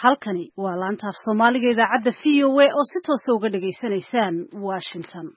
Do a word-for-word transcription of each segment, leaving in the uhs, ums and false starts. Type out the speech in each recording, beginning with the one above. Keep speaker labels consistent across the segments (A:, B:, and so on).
A: halkani waa laanta af Soomaaliga idaacadda V O A oo si toos ah uga dhageysanaysaan Washington.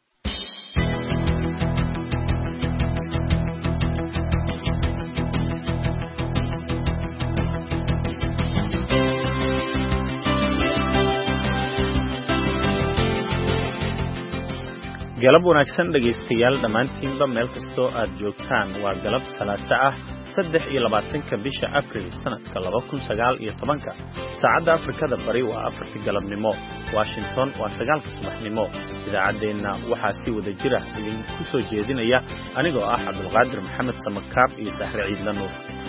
B: galab wanaagsan dhageystayaal dhamaantiinba meel kastoo aad joogtaan waa galab salaasa ah saddex iyo labaatanka bisha April sanadka laba kun sagaal iyo tobanka saacadda Afrikada bari waa afartii galabnimo Washington waa sagaalka subaxnimo idaacadeena waxaa si wada jira idinku soo jeedinaya anigoo ah Cabdulqaadir Maxamed Samakaab iyo Sahre Ciidla Nuur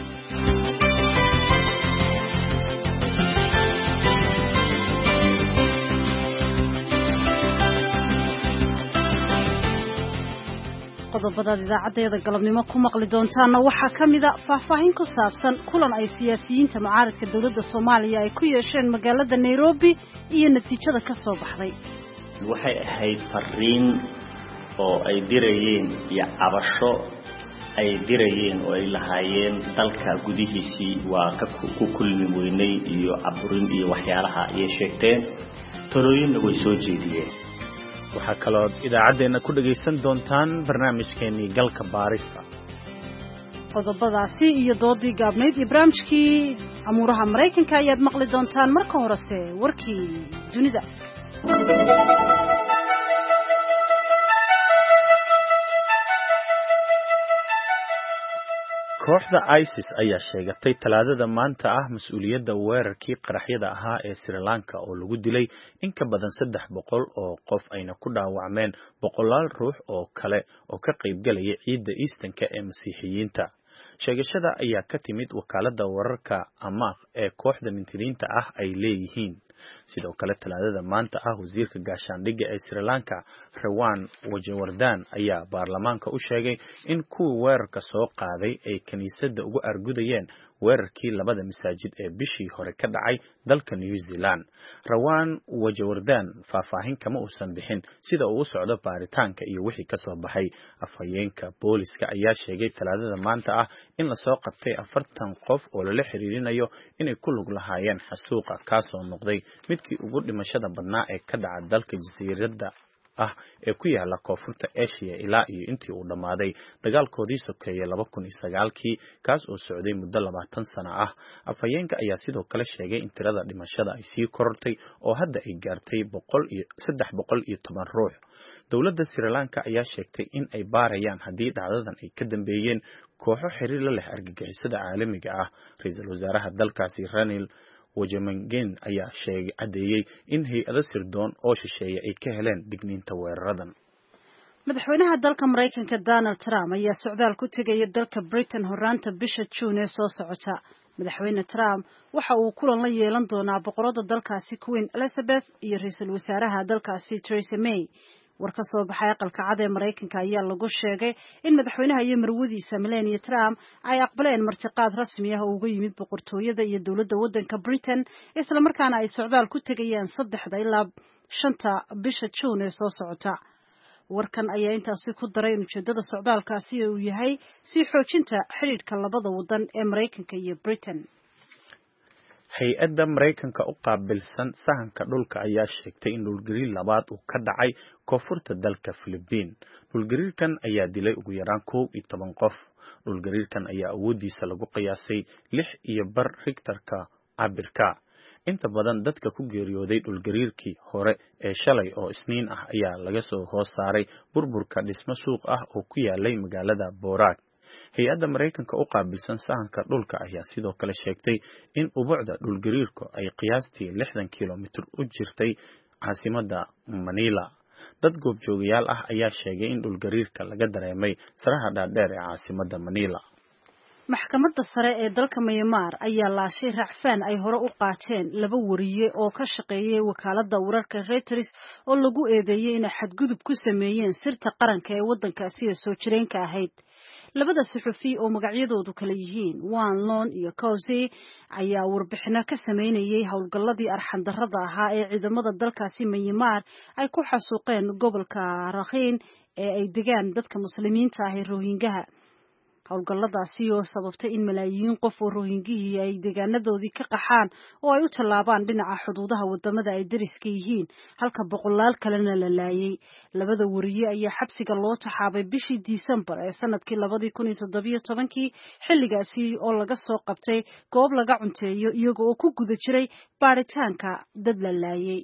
A: qodobada idaacadda galabnimo ku maqli doontaana waxa kamida faahfaahin ku saabsan kulan ay siyaasiyiinta mucaaradka dawladda Soomaaliya ay ku yeesheen magaalada Nairobi iyo natiijada ka soo baxday
C: waxay ahayd fariin oo ay dirayeen iyo cabasho ay dirayeen oo ay lahaayeen dalka gudihiisii waa ka ku kulmi weynay iyo caburin iyo waxyaalaha ay sheegteen talooyinna way soo jeediyeen
B: waxaa kaloo idaacadeena ku dhageysan doontaan barnaamijkeeni galka baarista
A: qodobadaasi iyo doodii gaabneyd iyo barnaamijkii amuuraha Mareykanka ayaad maqli doontaan marka horese warkii dunida
B: kooxda ISIS ayaa sheegatay talaadada maanta ah mas'uuliyadda weerarkii qaraxyada ahaa ee Sri Lanka oo lagu dilay in ka badan saddex boqol oo qof ayna ku dhaawacmeen boqolaal ruux oo kale oo ka qayb galaya ciidda Easter-ka ee Masiixiyiinta. Sheegashada ayaa ka timid wakaaladda wararka Amaq ee kooxda mintidiinta ah ay leeyihiin. sidoo kale talaadada maanta ah wasiirka gaashaandhigga ee Sri Lanka Rewan Wajewardene ayaa baarlamaanka u sheegay in kuwa weerarka soo qaaday ay kaniisadda ugu argudayeen weerarkii labada masaajid ee bishii hore ka dhacay dalka New Zealand. Rewan Wajewardene faahfaahin kama uusan bixin sida uu u socdo baaritaanka iyo wixii ka soo baxay. Afhayeenka booliska ayaa sheegay talaadada maanta ah in la soo qabtay afartan qof oo lala xiriirinayo inay ku lug lahaayeen xasuuqa kaasoo noqday midkii ugu dhimashada badnaa ee ka dhaca dalka jasiiradda ah ee ku yaala koonfurta Asia ilaa iyo intii uu dhamaaday dagaalkoodii sokeeyay laba kun iyo sagaalkii kaas oo socday muddo labaatan sano ah. Afhayeenka ayaa sidoo kale sheegay in tirada dhimashada ay sii korortay oo hadda ay gaartay saddex boqol iyo toban ruux. Dawladda Sri Lanka ayaa sheegtay in ay baarayaan haddii dhacdadan ay ka dambeeyeen kooxo xiriir la leh argagixisada caalamiga ah. Ra'iisul wasaaraha dalkaasi Ranil Wickremesinghe ayaa sheegay cadeeyay in hay'ado sirdoon oo shisheeye ay ka heleen digniinta weeraradan.
A: Madaxweynaha dalka Mareykanka Donald Trump ayaa socdaal ku tegay dalka Britain horraanta bisha June ee soo socota. Madaxweyne Trump waxa uu kulan la yeelan doonaa boqorada dalkaasi Queen Elizabeth iyo ra'iisul wasaaraha dalkaasi Theresa May. war ka soo baxay aqalka cad ee Mareykanka ayaa lagu sheegay in madaxweynaha iyo marwadiisa Melania Trump ay aqbaleen martiqaad rasmi ah oo uga yimid boqortooyada iyo dawladda waddanka Britain isla markaana ay socdaal ku tegayaan saddexda ilaa shanta bisha June ee soo socota. warkan ayaa intaasi ku daray in ujeedada socdaalkaasi uu yahay si xoojinta xiriirka labada waddan ee Mareykanka iyo Britain.
B: Hay-adda Mareykanka u qaabilsan sahanka dhulka ayaa sheegtay in dhulgariir labaad uu ka dhacay koonfurta dalka Philippines. Dhulgariirkan ayaa dilay ugu yaraan kow iyo toban qof. Dhulgariirkan ayaa awoodiisa lagu qiyaasay lix iyo bar Richterka cabirka. Inta badan dadka ku geeriyooday dhulgariirkii hore ee shalay oo Isniin ah ayaa laga soo hoos saaray burburka dhismo suuq ah oo ku yaalay magaalada Boraag. Hay-adda Mareykanka u qaabilsan sahanka dhulka ayaa sidoo kale sheegtay in ubucda dhulgariirku ay qiyaastii lixdan kiiloomitir u jirtay caasimadda Manila. Dad goobjoogayaal ah ayaa sheegay in dhulgariirka laga dareemay saraha dhaadheer ee caasimadda Manila.
A: Maxkamadda sare ee dalka Myanmar ayaa laashay racfaan ay hore u qaateen laba wariye oo ka shaqeeyay wakaaladda wararka Reuters oo lagu eedeeyay inay xadgudub ku sameeyeen sirta qaranka ee waddankaasi ee soo jireenka ahayd. labada suxufi oo magacyadoodu kala yihiin Wan Lon iyo Cozy ayaa warbixino ka sameynayay howlgalladii arxan darrada ahaa ee ciidamada dalkaasi Myanmar ay ku xasuuqeen gobolka Rakhine ee ay degaan dadka muslimiinta ah ee Rohingya. howlgalladaasi oo sababtay in malaayiin qof oo Rohingya ay deegaanadoodii ka qaxaan oo ay u tallaabaan dhinaca xuduudaha wadamada ay dariska yihiin halka boqolaal kalena la laayay. Labada wariye ayaa xabsiga loo taxaabay bishii Disembar ee sanadkii labadii kun iyo toddobiyo tobankii xilligaasi oo laga soo qabtay goob laga cunteeyo iyaga oo ku guda jiray baaritaanka dad la laayay.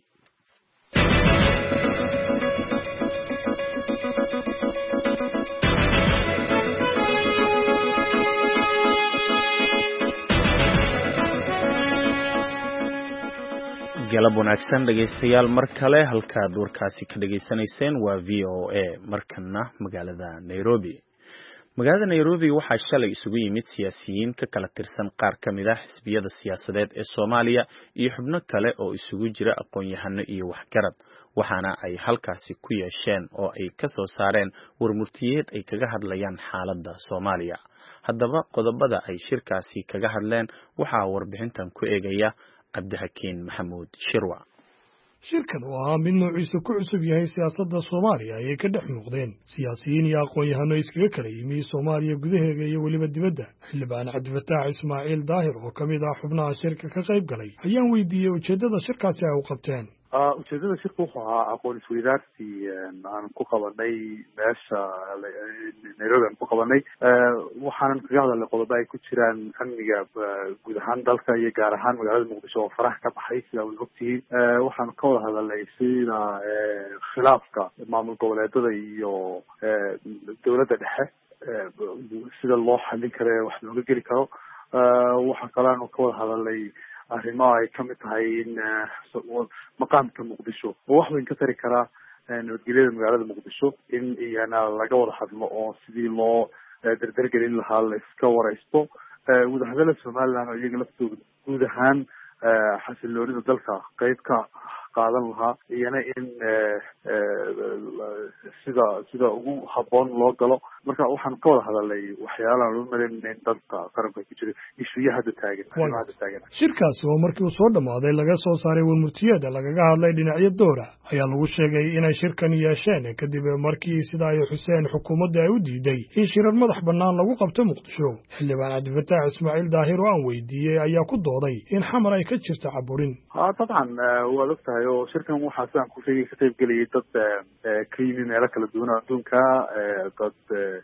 B: galab wanaagsan dhageystayaal mar kale halkaad warkaasi ka dhageysanayseen waa V O A markana magaalada Nairobi. magaalada Nairobi waxaa shalay isugu yimid siyaasiyiin ka kala tirsan qaar ka mid ah xisbiyada siyaasadeed ee Soomaaliya iyo xubno kale oo isugu jira aqoon-yahano iyo waxgarad, waxaana ay halkaasi ku yeesheen oo ay ka soo saareen warmurtiyeed ay kaga hadlayaan xaaladda Soomaaliya. haddaba qodobada ay shirkaasi kaga hadleen waxaa warbixintan ku eegaya Cabdixakiin Maxamuud Shirwa.
D: shirkan oo ahaa mid noociisu ku cusub yahay siyaasadda Soomaaliya ayay ka dhex muuqdeen siyaasiyiin iyo aqoon-yahano iskaga kala yimi Soomaaliya gudaheeda iyo weliba dibadda. xildhibaan Cabdifataax Ismaaciil Daahir oo ka mid ah xubnaha shirka ka qayb galay ayaan weydiiyey ujeeddada shirkaasi ay u qabteen.
E: ujeedada shirku wuxuu ahaa aqoon isweydaarsi aan ku qabanay meesha Nairobi aan ku qabanay waxaanan kaga hadalnay qodobo ay ku jiraan amniga guud ahaan dalka iyo gaar ahaan magaalada Muqdisho oo faraha ka baxay sida aad ogtihiin. waxaan ka wada hadalnay sida khilaafka maamul goboleedada iyo dowladda dhexe sida loo xallin karo wax looga geli karo. waxaa kale aan ka wada hadalnay arrimo ay ka mid tahay in maqaamka Muqdisho oo wax weyn ka tari karaa nabadgelyada magaalada Muqdisho in iyana laga wada hadlo oo sidii loo dardargelin lahaa la iska waraysto. wadahadalada Somaliland oo iyaga laftooda guud ahaan xasiloonida dalka qayb ka qaadan lahaa iyana in sida sida ugu habboon loo galo. marka waxaan ka wada hadalnay waxyaalaha loo maleynay in dalka qaranka ku jira ishuuya hadda taagan hadda taagan.
D: shirkaasi oo markii uu soo dhamaaday laga soo saaray warmurtiyada lagaga hadlay dhinacyo doora ayaa lagu sheegay inay shirkan yeesheen kadib markii sida ay xuseen xukuumadda ay u diiday in shirar madax bannaan lagu qabto Muqdisho. xildhibaan Cabdifataax Ismaaciil Daahir oo aan weydiiyey ayaa ku dooday in xamar ay ka jirto caburin.
E: haa dabcan waad ogtahay oo shirkan waxaa sidaan ku sheegay ka qayb galayay dad ka yimi meelo kala duwan adduunka, dad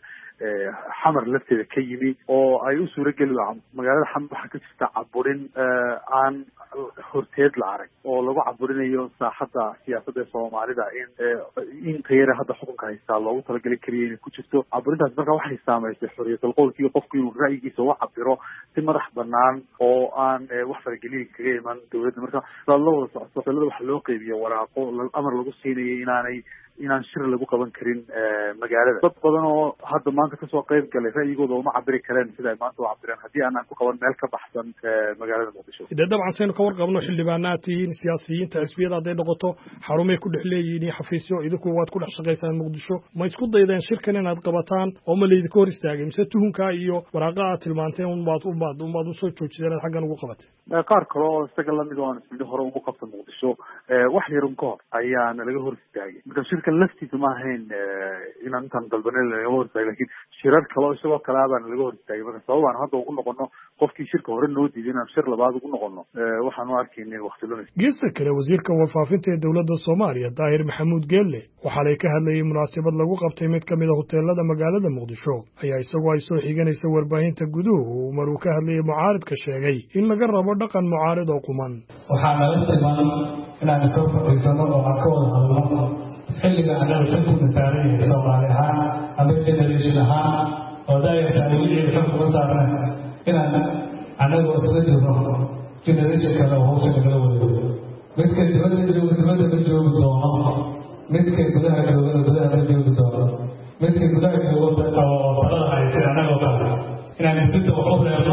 E: xamar lafteeda ka yimi oo ay u suurageli magaalada xamar waxaa ka jirta caburin aan horteed la arag oo lagu caburinayo saaxadda siyaasadda ee Soomaalida in in tayada hadda xukunka haystaa loogu talagalay kaliya inay ku jirto. caburintaas marka waxay saameysay xorriyatul qowlkiiyo qofku inuu ra'yigiisa u cabiro si madax bannaan oo aan wax faragelin kaga iman dowladda. marka sidaa loo wada socdo talada waxaa loo qeybiyo waraaqo amar lagu siinayay inaanay inaan shir lagu qaban karin magaalada. dad badan oo hadda maanta kasoo qayb galay ra'yigooda uma cabiri kareen sida ay maanta u cabireen haddii aanan ku qaban meel ka baxsan magaalada Muqdisho.
D: dee dabcan saynu ka warqabno xildhibaanaad tihiin siyaasiyiinta xisbiyada hadday noqoto xarumay ku dhex leeyihiin iyo xafiisyo idinku waad ku dhex shaqaysaan Muqdisho. ma isku daydeen shirkan inaad qabataan oo ma laydinka hor istaagay mise tuhunka iyo waraaqa aad tilmaanteen unbaad unbaad unbaad usoo joojideen aad xaggan ugu qabatay?
E: qaar kale oo isaga lamid oo aan ismidho hore ugu qabta Muqdisho wax yarun ka hor ayaana laga hor istaagay. marka shirkan laftiisa ma ahayn inaan intaan dalbanay laga hor istaagay, laakiin shirar kale oo isagoo kale abaana laga hor istaagay. marka sababaan hadda ugu noqono qofkii shirka hore noo diiday inaan shir labaad ugu noqono waxaan u arkaynay waqti lumis.
D: geesta kale wasiirka warfaafinta ee dowladda Soomaaliya Daahir Maxamuud Geelle waxaa lay ka hadlayay munaasabad lagu qabtay mid ka mid ah hoteelada magaalada Muqdisho ayaa isagoo ay soo xiganaysa warbaahinta guduhu uu mar uu ka hadlayay mucaaridka sheegay in laga rabo dhaqan mucaarid oo quman.
F: waxaa laga tilmaamay inaan ka fadhiisano oo aan ka wada hadlo xilliga anaga shirku mataaran Soomaali ahaan ama generation ahaan oo daayirta wixii xog ku saabsan inaan anaga isla jirno generation kale oo hoos uga wado midka dibadda jooga dibadda ka jooga doono midka gudaha jooga gudaha ka jooga doono midka gudaha jooga oo talada haysta anaga oo kale inaan dibadda wax u reebno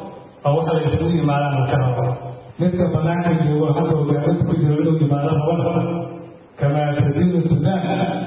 F: oo waxa la isugu yimaadaan ka rabo midka banaanka jooga hadda hogaaminta ku jiro inuu yimaado rabo كما تدين السودان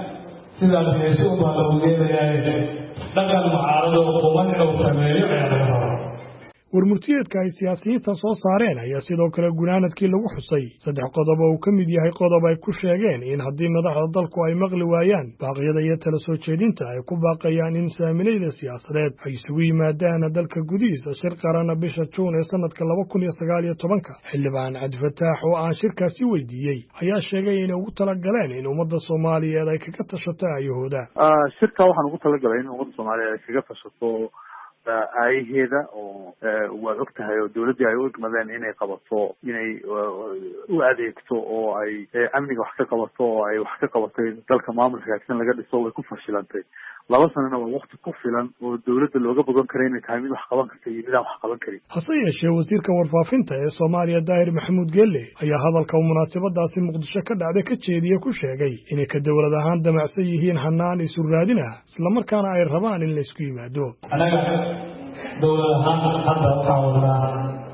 F: سيدا بيشوف على وجهه dhaqan mucaarado quman oo sameeyo
D: warmurtiyeedka ay siyaasiyiinta soo saareen ayaa sidoo kale gunaanadkii lagu xusay saddex qodob oo uu ka mid yahay qodob ay ku sheegeen in haddii madaxda dalku ay maqli waayaan baaqyada iyo tala soo jeedinta ay ku baaqayaan in saamilayda siyaasadeed ay isugu yimaadaan dalka gudihiisa shir qarana bisha juun ee sanadka laba kun iyo sagaal iyo tobanka. xildhibaan cabdifataax oo aan shirkaasi weydiiyey ayaa sheegay inay ugu talagaleen in ummadda soomaaliyeed ay kaga tashato aayahooda.
E: shirka waxaan ugu talagalay in ummadda soomaaliyeed ay kaga tashato aayaheeda oo waad og tahay oo dawladdii ay u igmadeen inay qabato inay u adeegto oo ay amniga wax ka qabato oo ay wax ka qabatay dalka maamul hagaagsan laga dhiso way ku fashilantay. laba sanana waa wakti ku filan oo dawladda looga bogan kara inay tahay mid wax qaban karta iyo mid aan wax qaban karin.
D: hase yeeshee wasiirka warfaafinta ee Soomaaliya Daahir Maxamuud Geelle ayaa hadalka munaasabadaasi Muqdisho ka dhacday ka jeediyay ku sheegay inay ka dawlad ahaan damacsan yihiin hanaan isu raadina isla markaana ay rabaan in la isku yimaado.
F: anaga dawlad ahaan hadda waxaan wadnaa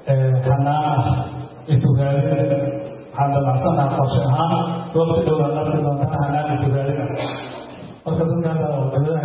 F: hanaan isu raadina waxaan damacsanaa qorshe ahaan waqti dawlad arki doontaa hanaan isu raadina marka dadkaan oo dawladaha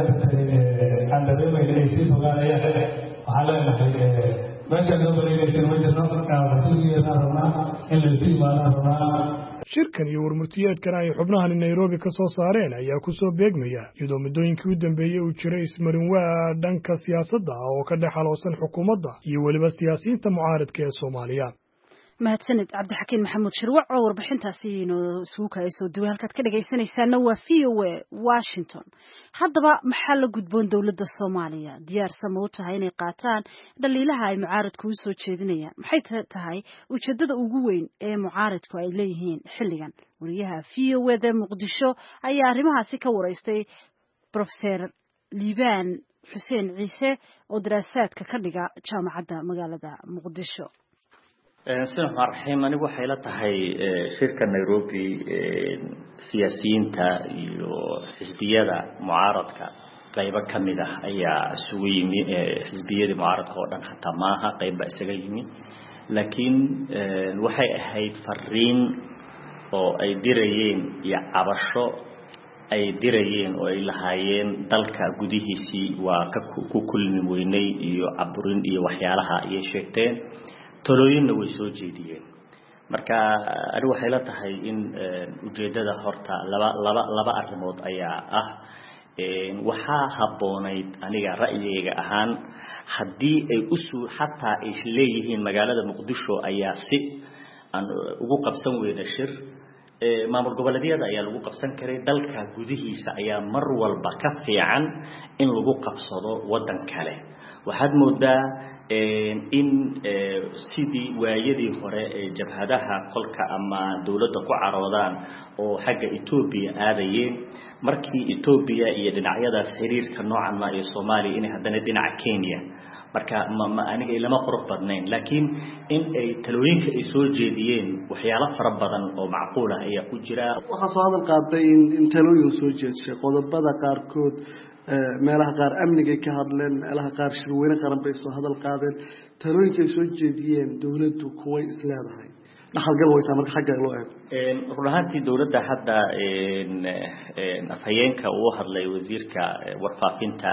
F: aan dareemayna inay sii fogaanayaan waxaan leenahay meeshaan loo baleynaysan ma jirno rasuulkiyeedaan rabnaa in laysu imaadaan rabnaa.
D: shirkan iyo warmurtiyeedkan ay xubnahani Nairobi ka soo saareen ayaa ku soo beegmaya iyadoo muddooyinkii u dambeeyey uu jiray ismarin waa dhanka siyaasadda oo ka dhex xaloosan xukuumadda iyo weliba siyaasiyiinta mucaaradka ee Soomaaliya.
A: mahadsanid cabdixakiin maxamuud shirwac oo warbixintaasi inoo suuka ay soo duway halkaad ka dhagaysanaysaana waa v o a Washington. haddaba maxaa la gudboon dawladda Soomaaliya diyaarsan ma u tahay inay qaataan dhaliilaha ay mucaaradku u soo jeedinayaan maxay tahay ujeedada ugu weyn ee mucaaradku ay leeyihiin xilligan? wariyaha v o a da Muqdisho ayaa arrimahaasi ka wareystay Professor Liibaan Xuseen Ciise oo daraasaadka ka dhiga jaamacadda magaalada Muqdisho.
C: bismillahi rahmaani rahiim anigu waxay la tahay shirka Nairobi siyaasiyiinta iyo xisbiyada mucaaradka qayb ka mid ah ayaa isugu yimi xisbiyada mucaaradka oo dhan xataa maaha qayb ba isaga yimi laakiin waxay ahayd fariin oo ay dirayeen iyo cabasho ay dirayeen oo ay lahaayeen dalka gudihiisii waa ka ku kulmi weynay iyo caburin iyo waxyaalaha ay sheegteen talooyinna way soo jeediyeen. marka anigu waxay la tahay in ujeedada horta laba laba laba arrimood ayaa ah waxaa habboonayd aniga ra'yigayga ahaan haddii ay usuu xataa ay leeyihiin magaalada Muqdisho ayaa si aan ugu qabsan weyna shir maamul goboleedyada ayaa lagu qabsan karay dalka gudihiisa ayaa mar walba ka fiican in lagu qabsado wadan kale. waxaad moodaa in sidii waayadii hore ee jabhadaha qolka ama dawladda ku caroodaan oo xagga Ethiopia aadayeen markii Ethiopia iyo dhinacyadaas xiriirka noocan ma ee Soomaaliya in haddana dhinaca Kenya marka ma aniga ilama qurux badnayn laakiin in ay talooyinka ay soo jeediyeen waxyaalo fara badan oo macquul ah ayaa ku jira.
G: waxa soo hadal qaaday in talooyin soo jeedshay qodobada qaarkood meelaha qaar amniga ka hadleen meelaha qaar shirweyne qaran bay soo hadal qaadeen talooyinka ay soo jeediyeen dawladdu kuway isleedahay dhaxalgal way tahay marka xagga loo eego
C: een runaantii dawladda hadda een afhayeenka uu hadlay wasiirka warfaafinta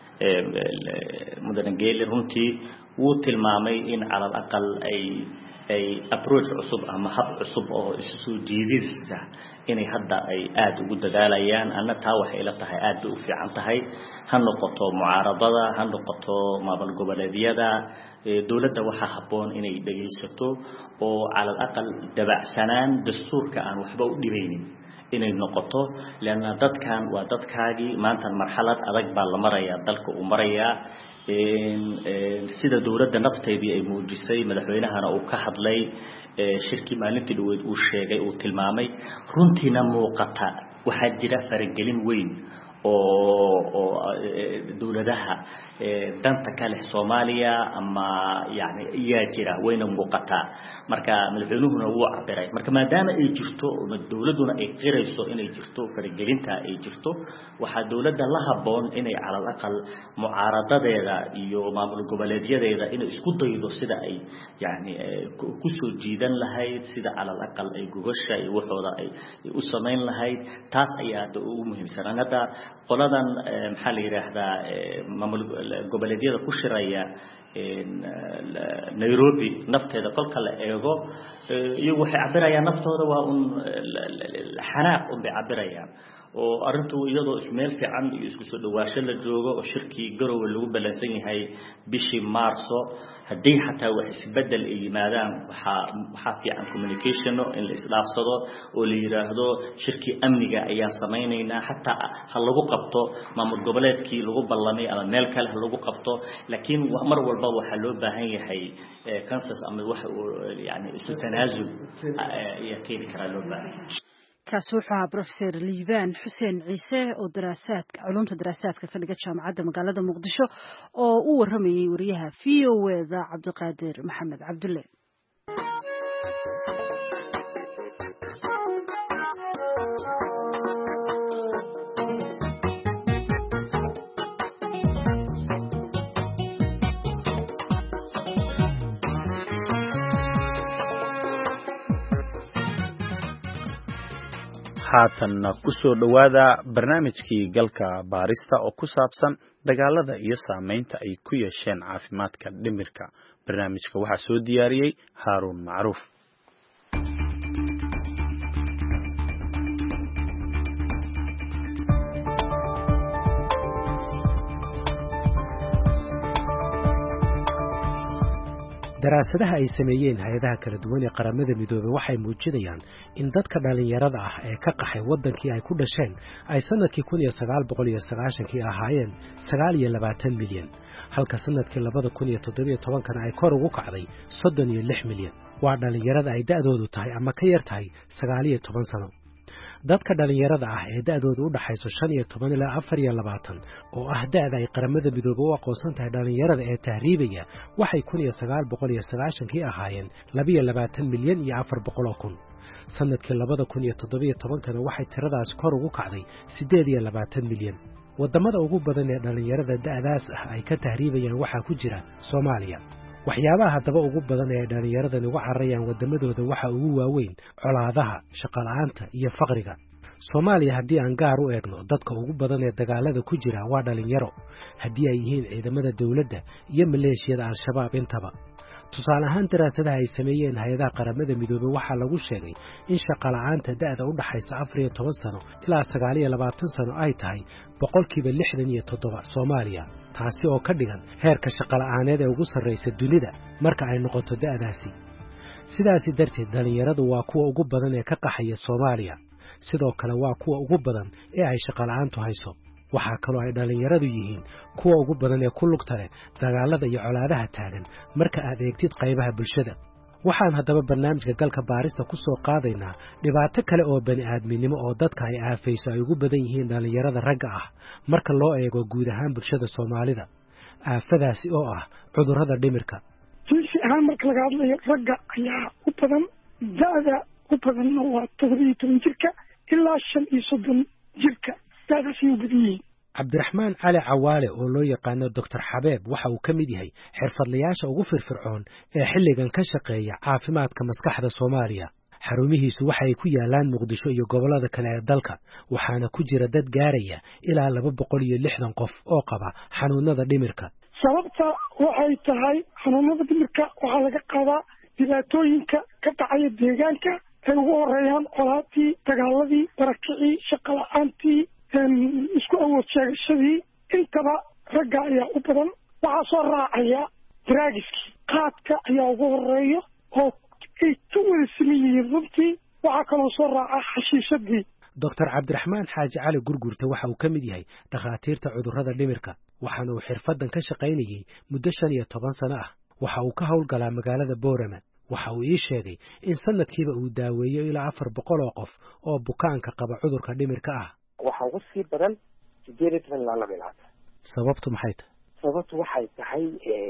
C: mudane Geelle runtii wuu tilmaamay in calal aqal ay ay approach cusub ama hab cusub oo isu jiidista inay hadda ay aad ugu dadaalayaan anna taa waxay la tahay aad u fiican tahay ha noqoto mucaaradada ha noqoto maamul goboleedyada dawladda waxa habboon inay dhageysato oo calal aqal dabacsanaan dastuurka aan waxba u dhibaynin inay noqoto leena dadkan waa dadkaagi maanta marxalad adag baa la marayaa dalka uu marayaa een sida dawladda nafteedii ay muujisay madaxweynahana uu ka hadlay shirkii maalintii dhaweyd uu sheegay uu tilmaamay runtiina muuqata waxa jira faragelin weyn oo dawladaha danta kale Soomaaliya ama yaani iyaa jira wayna muuqata marka madaxweynuhuna wuu cabiray marka maadaama ay jirto dawladuna ay qirayso inay jirto faragelinta ay jirto waxa dawladda la habboon inay calal aqal mucaaradadeeda iyo maamul goboleedyadeeda inay isku daydo sida ay yaani ku soo jiidan lahayd sida calal aqal ay gogasha iyo waxooda ay u sameyn lahayd taas ayaa ugu muhiimsan hadda qoladan maxaa la yiraahdaa maamul goboleedyada ku shiraya Nairobi nafteeda kolka la eego iyagu waxay cabirayaan naftooda waa un xanaaq u cabirayaan oo arintu iyadoo ismeel fiican iyo isku soo dhawaasho la joogo oo shirkii Garowe lagu balansan yahay bishii Maarso hadii xataa wax isbedel ay yimaadaan waxa waxa fiican communication in la isdhaafsado oo la yiraahdo shirkii amniga ayaa sameeynayna xataa hal lagu qabto maamul goboleedkii lagu ballamay ama meel kale hal lagu qabto laakiin mar walba waxa loo baahan yahay consensus ama wax yani isu tanaasul ayaa keeni kara loo baahan
A: kaas wuxuu ahaa Professor Liibaan Xuseen Ciise oo daraasaadka culumta daraasaadka ka dhiga jaamacadda magaalada Muqdisho oo u waramayay wariyaha V O A-da Cabdiqaadir Maxamed Cabdulle.
B: haatanna ku soo dhawaada barnaamijkii galka baarista oo ku saabsan dagaalada iyo saameynta ay ku yeesheen caafimaadka dhimirka. barnaamijka waxaa soo diyaariyey Haaruun Macruuf.
H: daraasadaha ay sameeyeen hay'adaha kala duwan ee qaramada midoobay waxay muujinayaan in dadka dhalinyarada ah ee ka qaxay wadankii ay ku dhasheen ay sanadkii kun iyo sagaal boqol iyo sagaashan-kii ahaayeen sagaal iyo labaatan milyan halka sanadkii labada kun iyo toddoba iyo toban-kana ay kor ugu kacday soddon iyo lix milyan. waa dhalinyarada ay da'doodu tahay ama ka yar tahay sagaal iyo toban sano. dadka dhalinyarada ah ee da'doodu u dhaxayso shan iyo toban ilaa afar iyo labaatan oo ah da'da ay qaramada midoobay u aqoonsan tahay dhalinyarada ee tahriibaya waxay kun iyo sagaal boqol iyo sagaashan-kii ahaayeen laba iyo labaatan milyan iyo afar boqol oo kun. sanadkii labada kun iyo toddoba iyo toban-kana waxay tiradaas kor ugu kacday siddeed iyo labaatan milyan. wadamada ugu badan ee dhalinyarada da'daas ah ay ka tahriibayaan waxaa ku jira Soomaaliya. waxyaabaha haddaba ugu badan ee dhalinyaradan uga cararayaan wadamadooda waxa ugu waaweyn colaadaha, shaqo la'aanta iyo faqriga. Soomaaliya haddii aan gaar u eegno dadka ugu badan ee dagaalada ku jira waa dhalinyaro haddii ay yihiin ciidamada dawladda iyo maleeshiyada al-shabaab intaba. tusaale ahaan daraasadaha ay sameeyeen hay'adaha qaramada midoobay waxaa lagu sheegay in shaqo la'aanta da'da u dhaxaysa afar iyo toban sano ilaa sagaal iyo labaatan sano ay tahay boqolkiiba lixdan iyo toddoba Soomaaliya, taasi oo ka dhigan heerka shaqo la'aaneed ee ugu sarreysa dunida marka ay noqoto da'daasi. sidaasi darteed dhalinyaradu waa kuwa ugu badan ee ka qaxaya Soomaaliya, sidoo kale waa kuwa ugu badan ee ay shaqo la'aantu hayso. waxaa kaloo ay dhalinyaradu yihiin kuwa ugu badan ee ku lugta leh dagaalada iyo colaadaha taagan marka aad eegtid qaybaha bulshada. waxaan haddaba barnaamijka galka baarista ku soo qaadaynaa dhibaato kale oo bani aadminimo oo dadka ay aafayso ay ugu badan yihiin dhalinyarada ragga ah marka loo eego guud ahaan bulshada Soomaalida. aafadaasi oo ah cudurrada dhimirka.
I: si ahaan marka laga hadlayo ragga ayaa u badan, da'da u badanna waa todoba iyo toban jirka ilaa shan iyo soddon jirka.
H: cabdiraxmaan cali cawaale oo loo yaqaano doctor xabeeb waxa uu ka mid yahay xirfadlayaasha ugu firfircoon ee xilligan ka shaqeeya caafimaadka maskaxda Soomaaliya. xarumihiisu waxay ku yaalaan Muqdisho iyo gobolada kale ee dalka, waxaana ku jira dad gaaraya ilaa laba boqol iyo lixdan qof oo qaba xanuunada dhimirka.
I: sababta waxay tahay xanuunada dhimirka waxaa laga qabaa dhibaatooyinka ka dhacaya deegaanka ay ugu horeeyaan colaadii, dagaaladii, barakicii, shaqo la'aantii, isku awood sheegashadii. intaba ragga ayaa u badan. waxaa soo raacaya draagiskii, qaadka ayaa ugu horeeya oo ay ku wada siman yihiin runtii. waxaa kaloo soo raaca xashiishadii.
H: doctor cabdiraxmaan xaaji cali gurgurta waxa uu ka mid yahay dhakhaatiirta cudurrada dhimirka, waxaana uu xirfadan ka shaqaynayay muddo shan iyo toban sano ah. waxa uu ka howlgalaa magaalada Boorama. waxa uu ii sheegay in sanadkiiba uu daaweeyo ilaa afar boqol oo qof oo bukaanka qaba cudurka dhimirka ah.
J: waxa ugu sii badan sideed iyo toban ilaa laba iyo labaatan.
H: sababtu maxay tahay?
J: sababtu waxay tahay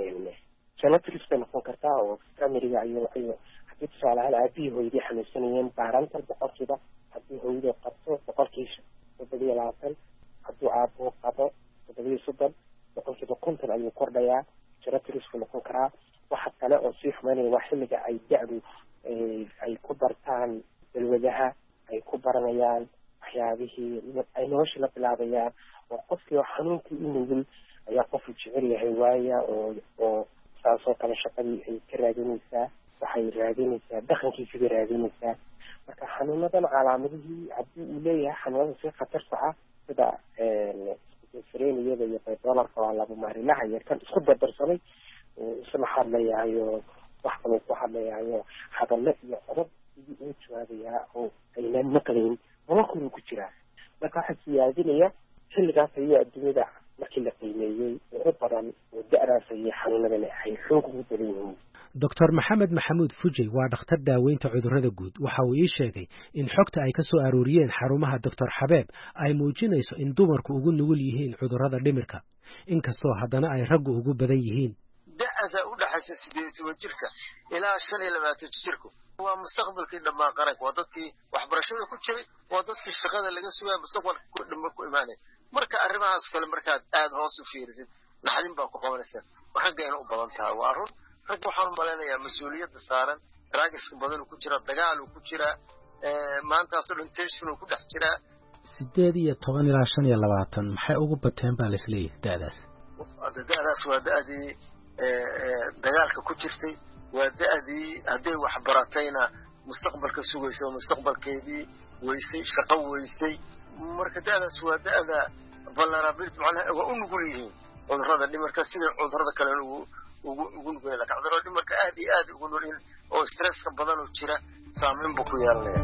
J: genetics bay noqon kartaa oo familiga iyo iyo haddii tusaale ahaan aabihii hooyadii xanuunsanayeen baarantal boqolkiiba, haddii hooyadii qabto boqolkiiba toddoba iyo labaatan, hadduu aabbuhu qabo toddoba iyo soddon, boqolkiiba konton ayuu kordhayaa. genetics ku noqon karaa. waxa kale oo sii xumaynaya waa xilliga ay da'du ay ku bartaan dalwadaha, ay ku baranayaan waxyaabihii ay nolosha la bilaabayaan oo qofkii xanuunkii u nugul ayaa qofku jecel yahay waaya oo oo saasoo kale shaqadii ay ka raadinaysaa waxay raadinaysaa dhaqankiisa bay raadinaysaa marka xanuunadan calaamadihii haddii uu leeyahay xanuunada si khatarta ah sida sareeniyada iyo baydolarka waa laba maarilaha iyo kan isku dardarsamay isla hadlayahayo wax kaloo ku hadlayahayo hadallo iyo codad sidii uu jawaabayaa oo aynaan maqlayn nololkuu ku jiraa marka waxaa siyaadinaya xilligaas ayuu adduunyada markii la qiimeeyey ugu badan oo da-daas ayay xanuunadan ay xoog ugu badan yihiin
H: doctor maxamed maxamuud fujey waa dhakhtar daaweynta cudurrada guud waxa uu ii sheegay in xogta ay ka soo arooriyeen xarumaha doctor xabeeb ay muujinayso in dumarku ugu nugul yihiin cudurrada dhimirka inkastoo haddana ay raggu ugu badan yihiin
K: da-da u dhaxaysa sideed iyo toban jirka ilaa shan iyo labaatan jirku waa mustaqbalkii dhammaan qaranka waa dadkii waxbarashada ku jiray waa dadkii shaqada laga sugaya mustaqbalka ku dhama ku imaanaya marka arrimahaas kale markaad aada hoos u fiirisid naxdin baa ku qabanaysa raggayna u badan tahay waa run ragga waxaan u malaynayaa mas-uuliyadda saaran draagiska badan uu ku jiraa dagaal uu ku jiraa maantaasoo dhan tension uu ku dhex jiraa
H: sideed iyo toban ilaa shan iyo labaatan maxay ugu bateen baa laisleeyahay da-daas
K: da-daas waa da-dii dagaalka ku jirtay waa da-dii hadday waxbaratayna mustaqbalka sugaysa oo mustaqbalkeedii weysay shaqo weysay marka da-daas waa da-da vulnerability macnaha waa u nugul yihiin cudurrada dhimarka sida cudurrada kale ugu ugu ugu nugul laakiin cudurrada dhimarka aad iyo aad ugu nugul oo stresska badan oo jira saameyn buu ku yeelanaya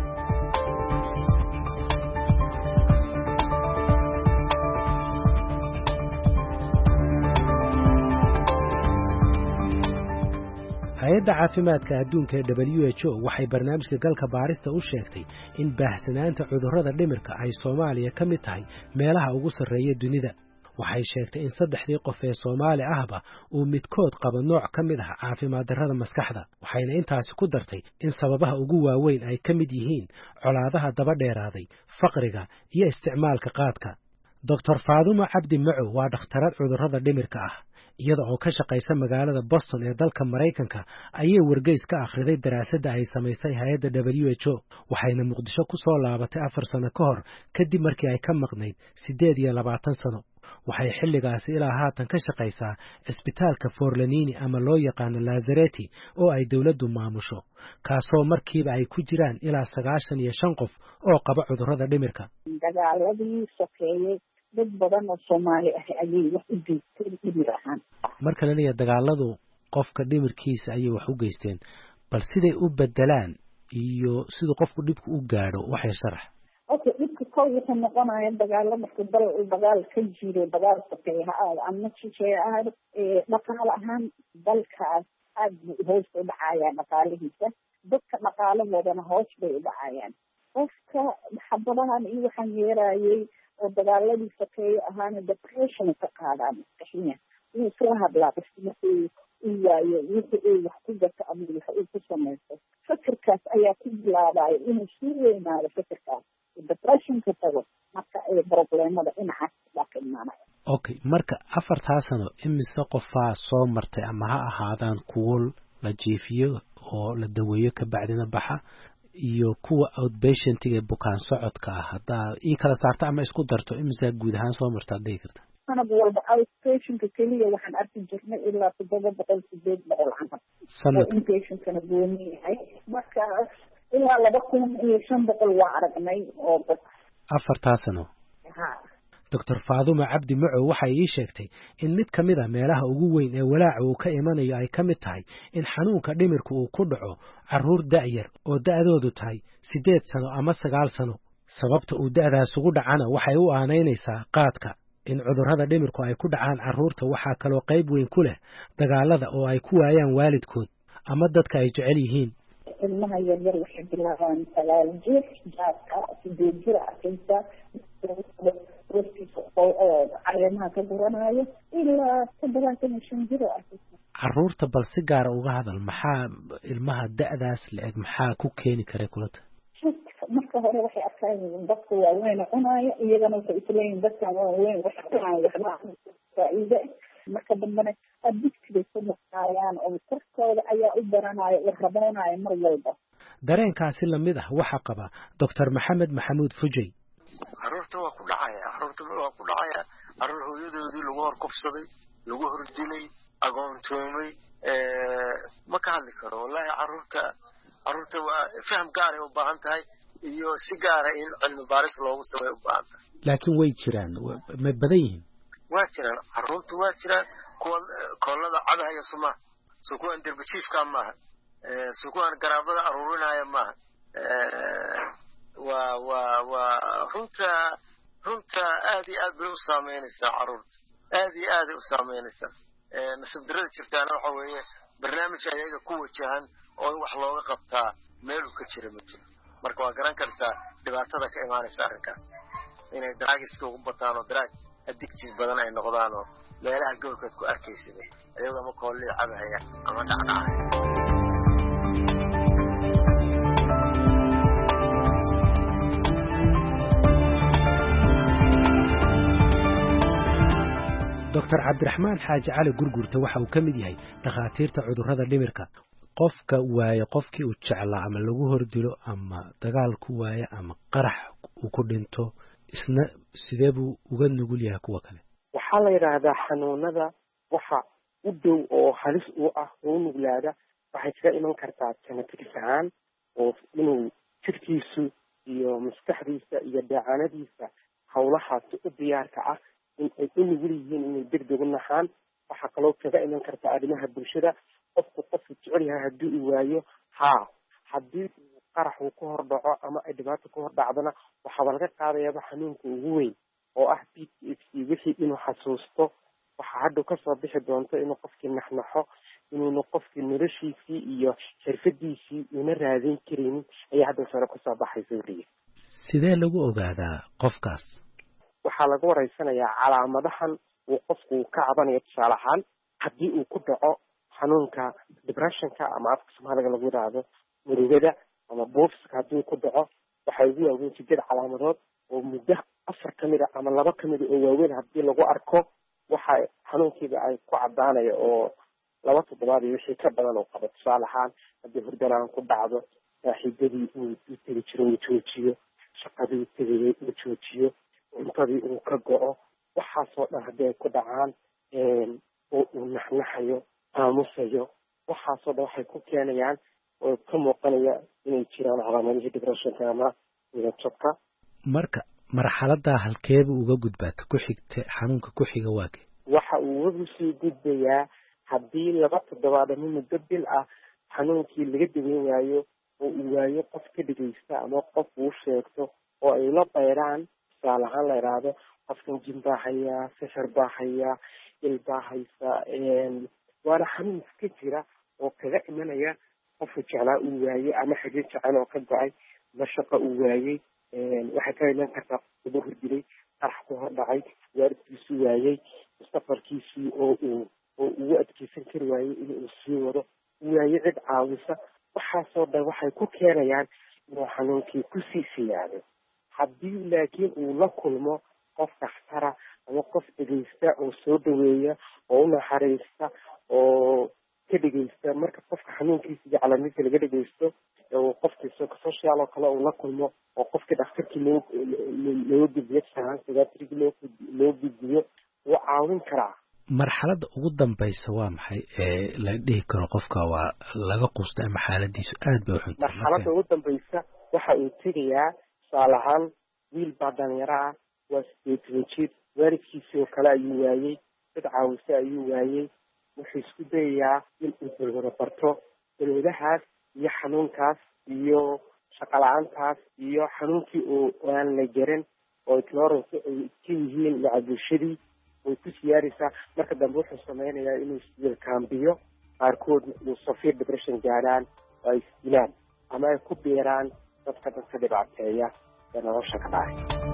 H: hay-adda caafimaadka adduunka ee w h o waxay barnaamijka galka baarista u sheegtay in baahsanaanta cudurrada dhimirka ay soomaaliya ka mid tahay meelaha ugu sarreeya dunida waxay sheegtay in saddexdii qof ee soomaali ahba uu midkood qabo nooc ka mid ah caafimaad darrada maskaxda waxayna intaasi ku dartay in sababaha ugu waaweyn ay ka mid yihiin colaadaha daba dheeraaday faqriga iyo isticmaalka qaadka doctor faadumo cabdi macow waa dhakhtarad cudurrada dhimirka ah iyada oo ka shaqaysa magaalada Boston ee dalka Mareykanka ayay wargeys ka akhriday daraasadda ay samaysay hay'adda W H O waxayna Muqdisho ku soo laabatay afar sano ka hor kadib markii ay ka maqnayd siddeed iyo labaatan sano waxay xilligaas ilaa haatan ka shaqaysaa isbitaalka Forlanini ama loo yaqaan Lazareti oo ay dawladdu maamusho kaasoo markiiba ay ku jiraan ilaa sagaashan iyo shan qof oo qaba cudurrada dhimirka
L: dagaaladii sokeeyay dad badan oo Soomaali ah ayay wax u geysteen dhimir ahaan
H: marka la leeyahay dagaaladu qofka dhimirkiisa ayay wax u geysteen bal siday u bedelaan iyo sidoo qofku dhibku u gaadho waxay sharax
L: okay dhibku koo wuxuu noqonayaa dagaalo marka dal dagaal ka jiro dagaal sokeeya ah ama shaqeeya ah ee dhaqaale ahaan dalkaas aad hoos u dhacayaan dhaqaalihiisa dadka dhaqaalahoodana hoos bay u dhacayaan qofka xabadahan iyo waxaan yeerayay oo dagaaladii sokeeye ahaana depression ka qaadaan maskaxiyan inuu isla hadlaa qofki markuu u waayo wixii uu wax ku gato ama wax uu ku samaysto fikirkaas ayaa ku bilaabaya inuu sii weynaado fikirkaas depression ka tago marka ay problemada dhinacaas baa ka imaanaya
H: okay marka afartaa sano imise qofaa soo martay ama ha ahaadaan kuwo la jiifiyo oo la daweeyo ka bacdina baxa iyo kuwa outpatientiga bukaan socodka ah hadaa ii kala saarta ama isku darto imisa guud ahaan soo martaa dhigi karta
L: sanad walba outpatientka keliya waxaan arki jirnay ilaa toddoba boqol sideed boqol camal sanad inpatientkana gooni yahay marka ilaa laba kun iyo shan boqol waa aragnay oo
H: afartaa sano doctor Faadumo Cabdi Macow waxay ii sheegtay in mid ka mid ah meelaha ugu weyn ee walaaca uu ka imanayo ay ka mid tahay in xanuunka dhimirku uu ku dhaco carruur da'yar oo da'doodu tahay siddeed sano ama sagaal sano sababta uu da'daas ugu dhacana waxay u aanaynaysaa qaadka in cudurrada dhimirku ay ku dhacaan carruurta waxaa kaloo qayb weyn ku leh dagaalada oo ay ku waayaan waalidkood ama dadka ay jecel yihiin
L: ilmaha yaryar waxay bilaabaan sagaal jir jaadka sideed jir arkaysa caleemaha ka guranayo ilaa toddobaatan iyo shan jir arkaysa
H: carruurta bal si gaara uga hadal maxaa ilmaha da'daas la-eg maxaa ku keeni kara kulata
L: marka hore waxay arkaan dadka waaweyn cunaayo iyagana waxay isleeyihin dadkan waaweyn waxay cunaayo waxba faa'iide marka dambena addictibay ku noqonayaan oo korkooda ayaa u baranaya u raboonayo mar walba
H: dareenkaasi lamid ah waxaa qaba doctor maxamed maxamuud fujey
K: carruurta waa ku dhacaya carruurta waa ku dhacaya carruur hooyadoodii lagu hor kufsaday lagu hor dilay agoontoomay ma ka hadli karo wallahi carruurta carruurta waa faham gaar ah u baahan tahay iyo si gaar ah in cilmi baaris loogu sameeyo u baahan tahay
H: laakiin way jiraan ma badan yihiin
K: waa jiraan carruurta waa jiraan kuwan koolada cabahaya suma soo kuwan derbijiifka maaha soo kuwan garaabada aruurinaya maaha waa waa waa runta runta aad iyo aad bay u saameynaysaa carruurta aad iyo aad ay u saameynaysaa nasib darada jirtaana waxa weeye barnaamij ayaga ku wajahan oo in wax looga qabtaa meel uu ka jira ma jiro marka waa garan kartaa dhibaatada ka imaanaysa arrinkaas inay draagiska ugu bataan oo draag addictive badan ay noqdaan oo meelaha gobolkaad ku arkaysid ayagoo ama koolida cabahaya ama dhacdhacaya
H: doctor cabdiraxmaan xaaji cali gurgurta waxa uu ka mid yahay dhakhaatiirta cudurrada dhimirka qofka waaye qofkii uu jeclaa ama lagu hordilo ama dagaal ku waaye ama qarax uu ku dhinto isna sidee buu uga nugul yahay kuwa kale
J: waxaa la yidhaahdaa xanuunada waxa u dhow oo halis u ah oo u nuglaada waxay kaga iman kartaa genetic ahaan oo inuu jirkiisu iyo maskaxdiisa iyo dheecaanadiisa hawlahaasi u diyaarka ah in ay u nugul yihiin inay degdeg u naxaan waxaa kaloo kaga iman karta arrimaha bulshada qofku qofku jecel yahay haddii uu waayo haa haddii qarax uu ku hor dhaco ama ay dhibaato ku hor dhacdana waxaaba laga qaadayaaba xanuunka ugu weyn oo ah p t s d wixii inuu xasuusto waxaa hadhow kasoo bixi doonto inuu qofkii naxnaxo inuuna qofkii noloshiisii iyo xirfadiisii una raadin karaynin ayaa hadda sare kusoo baxaysa weliya
H: sidee lagu ogaadaa qofkaas
J: waxaa laga waraysanayaa calaamadahan uu qofku ka cabanayo tusaale ahaan haddii uu ku dhaco xanuunka depressionka ama afka soomaaliga lagu yidhaahdo murugada ama buufska haddii ku dhaco waxay ugu waaweyn sideed calaamadood oo muddo afar ka mid a ama laba ka mid a oo waaweyn haddii lagu arko waxa xanuunkiiba ay ku caddaanaya oo laba toddobaad iyo wixii ka badan uu qabo tusaale ahaan haddii hurdalaan ku dhacdo saaxiibadii uu u tegi jiro uu joojiyo shaqadii u tegayay uu joojiyo cuntadii uu ka go-o waxaasoo dhan haddii ay ku dhacaan oo uu naxnaxayo aamusayo waxaasoo dhan waxay ku keenayaan oo ka muuqanaya inay jiraan calaamadihii depressionka ama midabjabka
H: marka marxaladaa halkeeba uga gudbaata ku xigta xanuunka ku xiga waake
J: waxa uu ugu sii gudbayaa haddii laba toddobaad ama muddo bil ah xanuunkii laga daweyn waayo oo uu waayo qof ka dhegaysta ama qof uu sheegto oo ay la bayraan tusaale ahaan la idhaahdo qofkan jin baa hayaa sixir baa hayaa il baa haysa waana xanuun iska jira oo kaga imanaya qofku jeclaa uu waayey ama xiriir jecel oo ka go-ay ma shaqo uu waayey waxay ka iman kartaa uba hordilay qarax ku hor dhacay waalidkiisu waayey mustaqbalkiisii oo uu oo ugu adkeysan kari waayey inuu sii wado waaye cid caawisa waxaasoo dhan waxay ku keenayaan inuu xanuunkii kusii siyaado haddii laakiin uu la kulmo qof dhaktara ama qof dhegaysta oo soo dhaweeya oo u naxariista oo ka dhegaysta marka qofka xanuunkiisa iyo calaamadiisa laga dhegaysto oo qofkii social oo kale uu la kulmo oo qofkii dhakhtarkii loo loo gudbiyo psychiatrigi loo loo gudbiyo wuu caawin karaa
H: marxaladda ugu dambaysa waa maxay ee la dhihi karo qofka waa laga quusta ama xaaladiisu aad bay u xunta
J: marxaladda ugu dambaysa waxa uu tegayaa tusaale ahaan wiil baa dhalinyaro ah waa sideetan jir waalidkiisii oo kale ayuu waayey dad caawisa ayuu waayey wuxuu isku dayayaa in uu balwada barto balwadahaas iyo xanuunkaas iyo shaqala-aantaas iyo xanuunkii oo aan la garan oo ignorance ay iska yihiin maca bulshadii way ku siyaaraysaa marka dambe wuxuu sameynayaa inuu isdilkaambiyo qaarkood uu safiir depression gaadhaan oo ay isdilaan ama ay ku biiraan dadka dadka dhibaateeya ee nolosha ka dhacay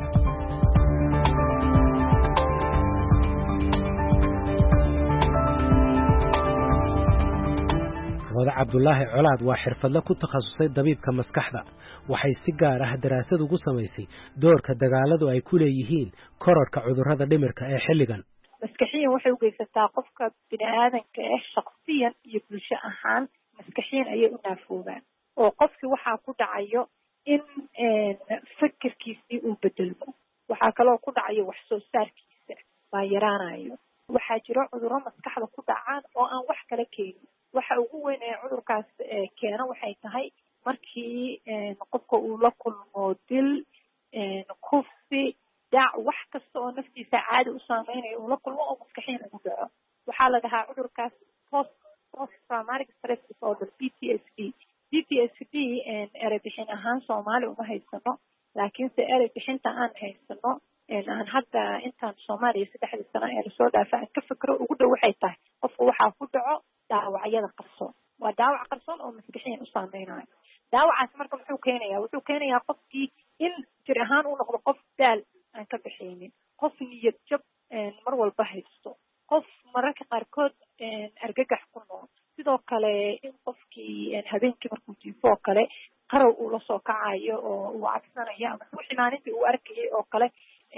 H: wada cabdulaahi colaad waa xirfadle ku takhasusay dabiibka maskaxda waxay si gaar ah daraasad ugu samaysay doorka dagaaladu ay ku leeyihiin kororka cudurrada dhimirka ee xilligan
M: maskaxiyan waxay u geysataa qofka bini aadanka ah shakhsiyan iyo bulsho ahaan maskaxiyan ayay u naafoobaan oo qofkii waxaa ku dhacayo in fikirkiisii uu bedelmo waxaa kaloo ku dhacayo wax soo saarkiisa baa yaraanayo. waxaa jiro cudurro maskaxda ku dhacaan oo aan wax kala keenin. waxa ugu weyn ee cudurkaas keena waxay tahay markii qofka uu la kulmo dil, kufsi, dhac, wax kasta oo naftiisa caadi u saameynayo uu la kulmo oo maskaxiin ugu dhaco. waxaa la dhahaa cudurkaas post post traumatic stress disorder, P T S D. P T S D erey bixin ahaan Soomaali uma haysano, laakiinse erey bixinta aan haysano aan hadda intaan Soomaaliya saddexdii sano ee lasoo dhaafay aan ka fikro ugu dhow waxay tahay qofka waxaa ku dhaco dhaawacyada qarsoon. waa dhaawac qarsoon oo maskaxiin u saameynayo. dhaawacaas marka muxuu keenayaa wuxuu keenayaa qofkii in jir ahaan uu noqdo qof daal aan ka bixinin, qof niyad jab mar walba haysto, qof mararka qaarkood argagax ku nool. sidoo kale in qofkii habeenkii markuu jiifo oo kale qarow uu la soo kacayo oo uu cabsanayo ama wixii maalintii uu arkayay oo kale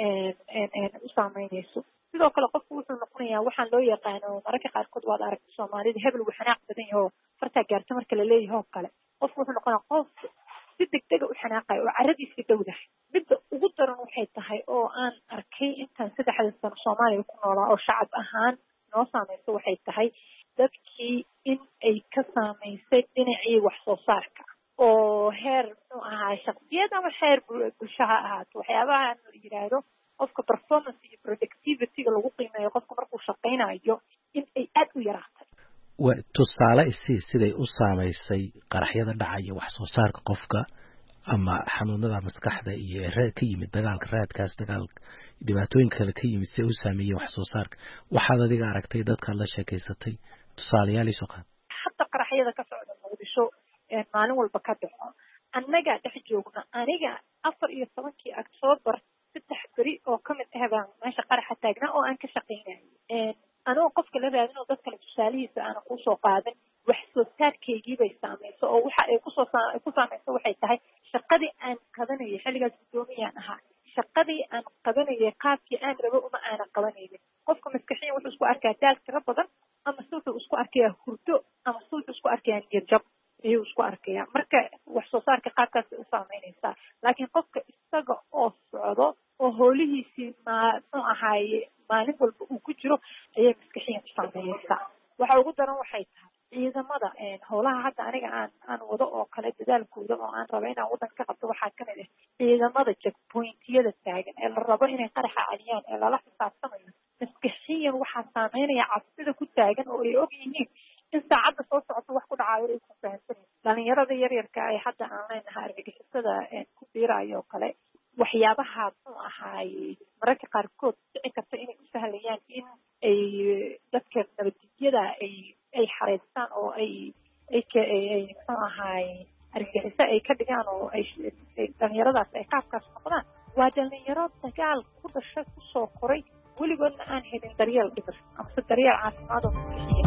M: u saameynayso. sidoo kale qofku wuxuu noqonayaa waxaan loo yaqaano mararka qaarkood waad aragtay Soomaalida hebel uu xanaaq badan yahay oo farta gaarto marka la leeyahay oo kale qofku wuxuu noqonayaa qof si degdeg u xanaaqayo oo caradiisa dhowdahay. midda ugu daran waxay tahay oo aan arkay intaan saddexda sano Soomaaliya ku noolaa oo shacab ahaan noo saameyso waxay tahay dadkii in ay ka saameysay dhinacii wax soo saarka oo heer muxuu ahaa shakhsiyad ama heer bulshaha ahaato. waxyaabaha la yidhaahdo qofka performance iyo productivity-ga lagu qiimeeyo qofka markuu shaqaynayo in ay aad u yaraatay.
H: waa tusaale isii siday u saameysay qaraxyada dhacaya wax soo saarka qofka ama xanuunada maskaxda iyo raad ka yimid dagaalka raadkaas dagaalka dhibaatooyinka kale ka yimid si u saameeyay wax soo saarka. waxaad adiga aragtay dadka la sheekaysatay tusaalayaal isoo qaad.
M: hadda qaraxyada ka socda Muqdisho maalin walba ka dhaco annaga dhex joogna. aniga afar iyo tobankii October saddex beri oo ka mid ah baan meesha qaraxa taagnaa oo aan ka shaqaynayo. anoo qofka la raadin oo dadka tusaalihiisa aan ku soo qaadan wax soo saarkeygii bay saameyso oo waxa ay ku soo ku saameyso waxay tahay shaqadii aan qabanayay xilligaas gudoomiyaan ahaa. shaqadii aan qabanayay qaabkii aan rabo uma aanan qabanaynin. qofka maskaxiin wuxuu isku arkaa daal tiro badan ama wuxuu isku arkayaa hurdo ama wuxuu isku arkayaa niyad jab ayuu isku arkayaa. marka wax soo saarka qaabkaas u saameynaysaa. laakiin qofka isaga oo socdo oo howlihiisii muxuu ahaaye maalin walba uu ku jiro ayay maskaxiin u saameynaysaa. waxa ugu daran waxay tahay ciidamada howlaha hadda aniga aan aan wado oo kale dadaalkooda oo aan rabo inaan wadan ka qabto waxaa kamid ah ciidamada checkpointiyada taagan ee la rabo inay qaraxa celiyaan ee lala xisaabtamayo. maskaxiyan waxaa saameynaya cabsida ku taagan oo ay og yihiin in saacadda soo socoto wax ku dhacayo ay ku fahamsanyiin. dhalinyarada yaryarka ay hadda aan leenahay argagixisada ku biirayo oo kale waxyaabaha muxuu ahaaye mararka qaarkood dhici karta inay u sahlayaan in ay dadka nabadgelyada ay ay xareystaan oo ay ay ay muxuu ahaaye argagixiso ay ka dhigaan oo ay dhalinyaradaas ay qaabkaas noqdaan. waa dhalinyaro dagaal ku dhashay kusoo koray weligoodna aan helin daryeel dhibir amase daryeel caafimaad oo maskixiya.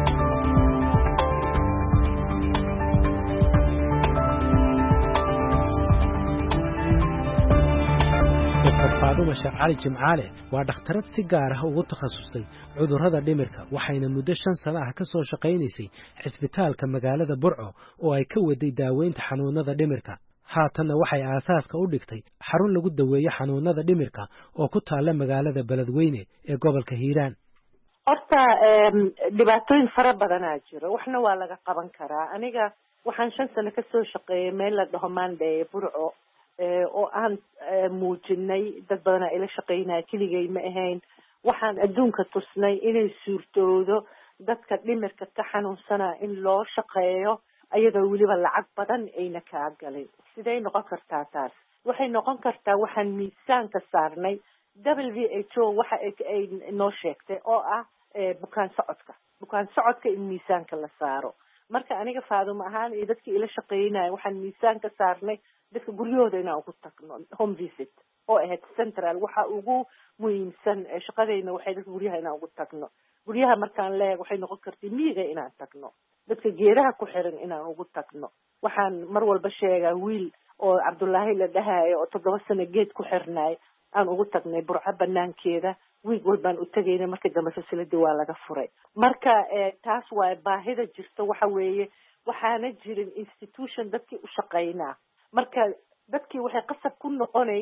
H: faadumo sheekh cali jimcaale waa dhakhtarad si gaar ah ugu takhasustay cudurrada dhimirka waxayna muddo shan sano ah ka soo shaqaynaysay cisbitaalka magaalada Burco oo ay ka waday daaweynta xanuunada dhimirka. haatanna waxay aasaaska u dhigtay xarun lagu daweeyo xanuunada dhimirka oo ku taalla magaalada Beledweyne ee gobolka Hiiraan.
N: horta dhibaatooyin fara badanaa jiro waxna waa laga qaban karaa. aniga waxaan shan sano ka soo shaqeeyay meel la dhaho Maandhe Burco oo aan muujinay dad badan ay la shaqeynaa keligay ma ahayn. waxaan adduunka tusnay inay suurtoodo dadka dhimirka ka xanuunsana in loo shaqeeyo ayadoo weliba lacag badan ayna kaa galin. siday noqon kartaa taas? waxay noqon kartaa waxaan miisaanka saarnay W H O waxa ay noo sheegtay oo ah bukaan socodka bukaan socodka in miisaanka la saaro. marka aniga Faadumo ahaan iyo dadkii ila shaqeynaya waxaan miisaanka saarnay dadka guryahooda inaan ugu tagno home visit oo ahayd central. waxa ugu muhiimsan shaqadayna waxay dadka guryaha inaan ugu tagno. guryaha markaan leeyahay waxay noqon kartaa miyiga inaan tagno, dadka geedaha ku xiran inaan ugu tagno. waxaan mar walba sheegaa wiil oo Cabdullaahi la dhahayo oo toddoba sano geed ku xirnay aan ugu tagnay Burco banaankeeda. wiig walbaan u tagaynay markii dambe silsiladii waa laga furay. marka taas waa baahida jirta. waxa weeye waxaana jirin institution dadkii u shaqeynaa. marka dadkii waxay qasab ku noqonay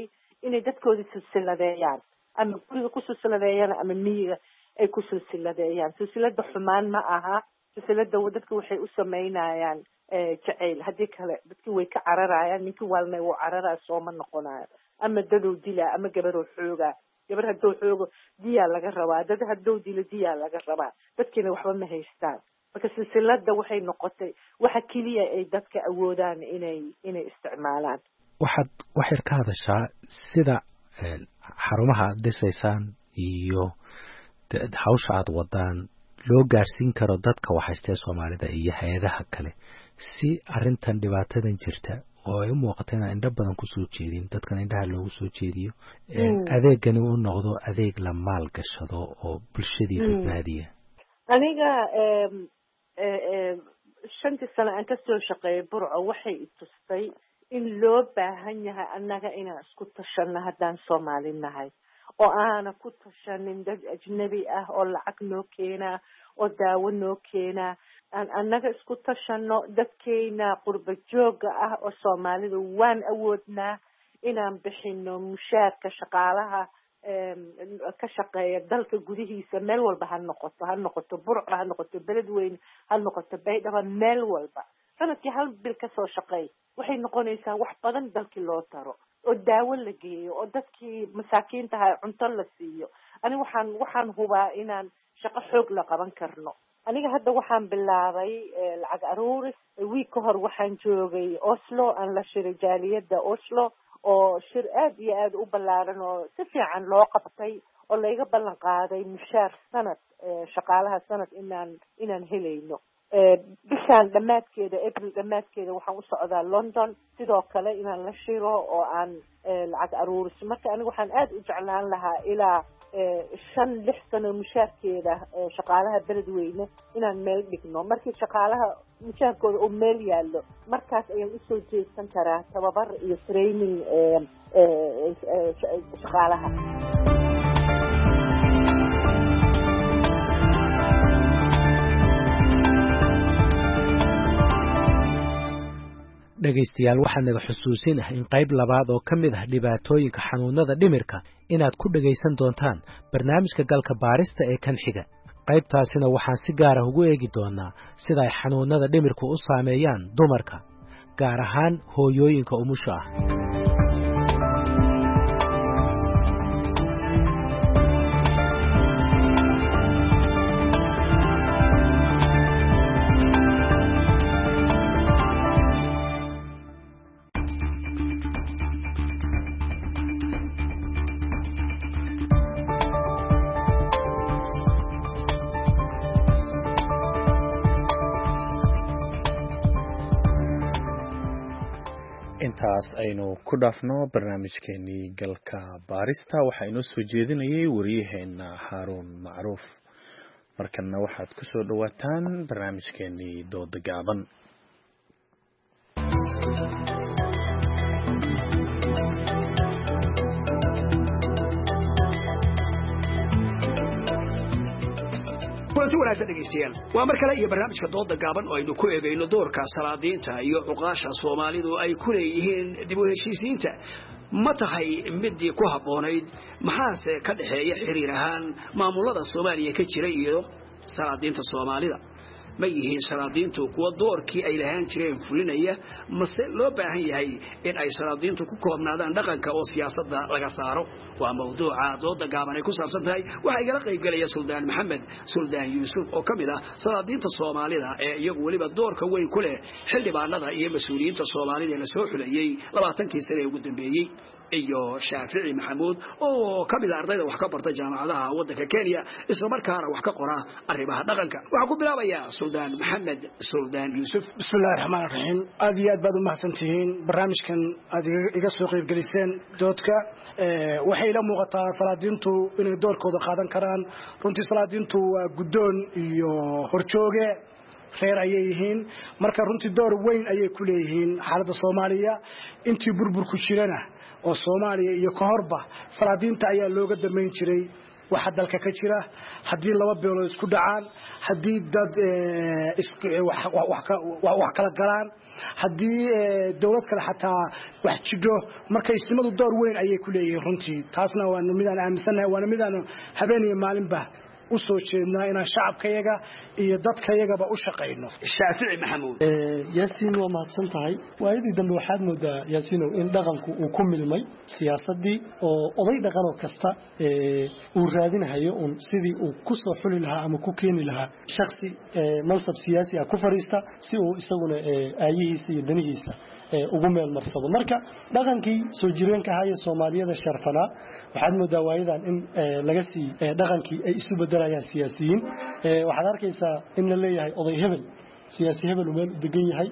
N: inay dadkoodii silsiladeeyaan ama guriga ku silsiladeeyaan ama miyiga ay ku silsiladeeyaan. silsilada xumaan ma aha, silsilada dadka waxay u sameynayaan jacayl, haddii kale dadkii way ka cararayaan, ninkii waalna wuu cararaa sooma noqonayo, ama dadow dilaa ama gabaroo xoogaa, gabar hadduu xoogo diyaa laga rabaa, dad hadduu dilo diyaa laga rabaa, dadkiina waxba ma haystaan. marka silsilada waxay noqotay waxa keliya ay dadka awoodaan inay inay isticmaalaan.
H: waxaad waxay ka hadashaa sida xarumaha aad dhisaysaan iyo hawsha aad wadaan loo gaarsiin karo dadka waxaystee Soomaalida iyo hay'adaha kale si arrintan dhibaatadan jirta oo ay u muuqato in indho badan ku soo jeedin dadkan indhaha loogu soo jeediyo adeegani uu noqdo adeeg la maal gashado oo bulshadii badbaadiya.
N: aniga shantii sano aan ka soo shaqeeyay Burco waxay i tustay in loo baahan yahay annaga inaan isku tashano haddaan Soomaali nahay, oo aana ku tashanin dad ajnabi ah oo lacag noo keena oo daawo noo keena. aan annaga isku tashano dadkeena qurba jooga ah oo Soomaalida waan awoodnaa inaan bixino mushaarka shaqaalaha ka shaqeeya dalka gudihiisa meel walba ha noqoto ha noqoto Burco ha noqoto Beledweyne ha noqoto Baydhabo, meel walba sanadkii hal bil ka soo shaqeey waxay noqonaysaa wax badan dalkii loo taro oo daawo la geeyo oo dadkii masaakiinta ah cunto la siiyo. ani waxaan waxaan hubaa inaan shaqo xoog la qaban karno. aniga hadda waxaan bilaabay lacag aruuris. wiig ka hor waxaan joogay Oslo, aan la shiray jaaliyadda Oslo oo shir aad iyo aad u ballaaran oo si fiican loo qabtay oo layga ballan qaaday mushaar sanad shaqaalaha sanad inaan inaan helayno. bishaan dhammaadkeeda April dhammaadkeeda waxaan u socdaa London sidoo kale inaan la shiro oo aan lacag aruuris. marka aniga waxaan aad u jeclaan lahaa ilaa shan lix sano mushaarkeeda shaqaalaha Beledweyne inaan meel dhigno. markii shaqaalaha mushaarkooda uu meel yaallo markaas ayaan usoo jeedsan karaa tababar iyo training shaqaalaha.
H: dhegaystayaal waxaan naga xusuusinahay in qayb labaad oo ka mid ah dhibaatooyinka xanuunada dhimirka inaad ku dhagaysan doontaan barnaamijka galka baarista ee kan xiga. qaybtaasina waxaan si gaar ah ugu eegi doonaa sida ay xanuunada dhimirku u saameeyaan dumarka, gaar ahaan hooyooyinka umusha ah.
B: intaas aynu ku dhaafno barnaamijkeenii galka baarista waxaa inoo soo jeedinayay wariyaheena Haaruun Macruuf. markana waxaad ku soo dhawaataan barnaamijkeenii dooda gaaban.
O: kulanti wanaagsan dhegaystayaal, waa mar kale iyo barnaamijka dooda gaaban oo aynu ku eegayno doorka salaadiinta iyo cuqaasha Soomaalidu ay ku leeyihiin dib u heshiisiinta. ma tahay midii ku habboonayd, maxaase ka dhaxeeya xiriir ahaan maamulada Soomaaliya ka jira iyo salaadiinta Soomaalida? ma yihiin salaadiintu kuwa doorkii ay lahaan jireen fulinaya, mase loo baahan yahay in ay salaadiintu ku koobnaadaan dhaqanka oo siyaasadda laga saaro? waa mawduuca dooda gaaban ay ku saabsan tahay. waxaa igala qayb galaya Suldaan Maxamed Suldaan Yuusuf oo ka mid ah salaadiinta Soomaalida ee iyagu weliba doorka weyn ku leh xildhibaanada iyo mas'uuliyiinta Soomaalida la soo xulayay labaatankii sano ee ugu dambeeyay, iyo Shaafici Maxamuud oo ka mid ah ardayda wax ka barta jaamacadaha waddanka Kenya isla markaana wax ka qora arrimaha dhaqanka. waxaan ku bilaabayaa Suldaan Maxamed Suldaan Yuusuf.
P: bismillaahir rahmaanir rahiim. aad iyo aad baad u mahadsantihiin barnaamijkan aad iga soo qayb galiseen doodka. waxay ila muuqataa salaadiintu inay doorkooda qaadan karaan. runtii salaadiintu waa guddoon iyo horjooge reer ayay yihiin, marka runtii door weyn ayay ku leeyihiin xaaladda Soomaaliya. intii burburku jirana oo Soomaaliya iyo ka horba salaadiinta ayaa looga damayn jiray waxa dalka ka jira. haddii laba beelood isku dhacaan, haddii dad wax kala galaan, haddii dowlad kale xataa wax jidho marka ismadu door weyn ayay ku leeyihiin runtii taasna waa midaan aaminsanahay waana midaan habeen iyo maalinba u soo jeednaa inaan shacabkayaga iyo dadkayagaba u shaqayno.
O: Shaafici Maxamuud
Q: yaasiin waa mahadsan tahay waayadii dambe waxaad moodaa yaasiinow in dhaqanku uu ku milmay siyaasadii oo oday dhaqan oo kasta uu raadinayo un sidii uu ku soo xuli lahaa ama ku keeni lahaa shakhsi mansab siyaasi ah ku fariista si uu isaguna aayihiisa iyo danihiisa ugu meel marsado marka dhaqankii soo jireenka ahaa ee Soomaaliyada sharfanaa waxaad moodaa waayadan in laga sii dhaqankii ay isu bedelayaan siyaasiyiin waxaad arkaysaa in la leeyahay oday hebel siyaasi hebel uu meel u degan yahay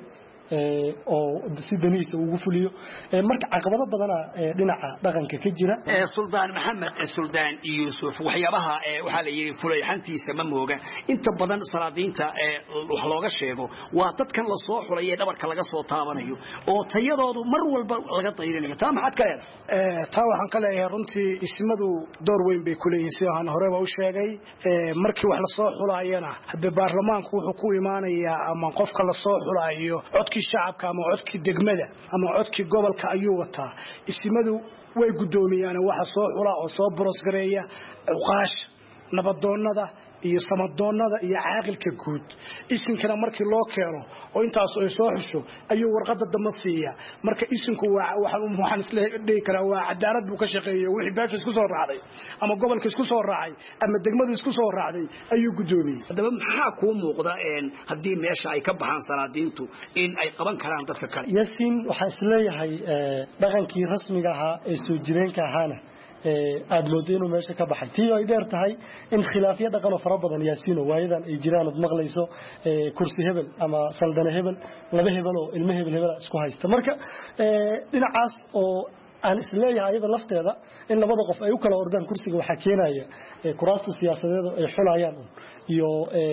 Q: oo si danihiisa ugu fuliyo marka caqabado badan dhinaca dhaqanka ka jira
O: Suldaan Maxamed Suldaan Yuusuf waxyaabaha waxa la yiri fulayxantiisa ma mooga inta badan salaadiinta wax looga sheego waa dadkan la soo xulay dhabarka laga soo taabanayo oo tayadoodu mar walba laga tayrinayo taa maxad ka leedahay
P: taa waxaan ka leeyahay runtii ismadu door weyn bay ku leeyihiin sida aan horeba u sheegay markii wax la soo xulayana hadda baarlamaanku wuxuu ku imaanayaa ama qofka la soo xulayo codki shacabka ama codkii degmada ama codkii gobolka ayuu wataa ismadu way gudoomiyaan waxa soo xula oo soo borosgareeya uqaash nabadoonnada iyo samadoonnada iyo caaqilka guud isinkana markii loo keeno oo intaas ay soo xusho ayuu warqada damba siiya marka isinku waa waxaan waxaan isla dhigi karaa waa cadaalad buu ka shaqeeyo wixii baasha isku soo raacday ama gobolka isku soo raacay ama degmadu isku soo raacday ayuu gudoomiyay
O: hadaba maxaa ku muuqda een hadii meesha ay ka baxaan salaadiintu in ay qaban karaan dadka kale
Q: yaasiin waxa isleeyahay dhaqankii rasmiga ahaa ee soo jireenka ahaana aad moodo inuu meesha ka baxay tii ay dheer tahay in khilaafyo dhaqan oo fara badan yaasiino waayadan ay jiraan oo maqlayso kursi hebel ama saldana hebel laba hebel oo ilmo hebel hebel isku haysta marka dhinacaas oo aan isleeyahay iyada lafteeda in labada qof ay u kala ordaan kursiga waxa keenaya kuraasta siyaasadeed ay xulayaan iyo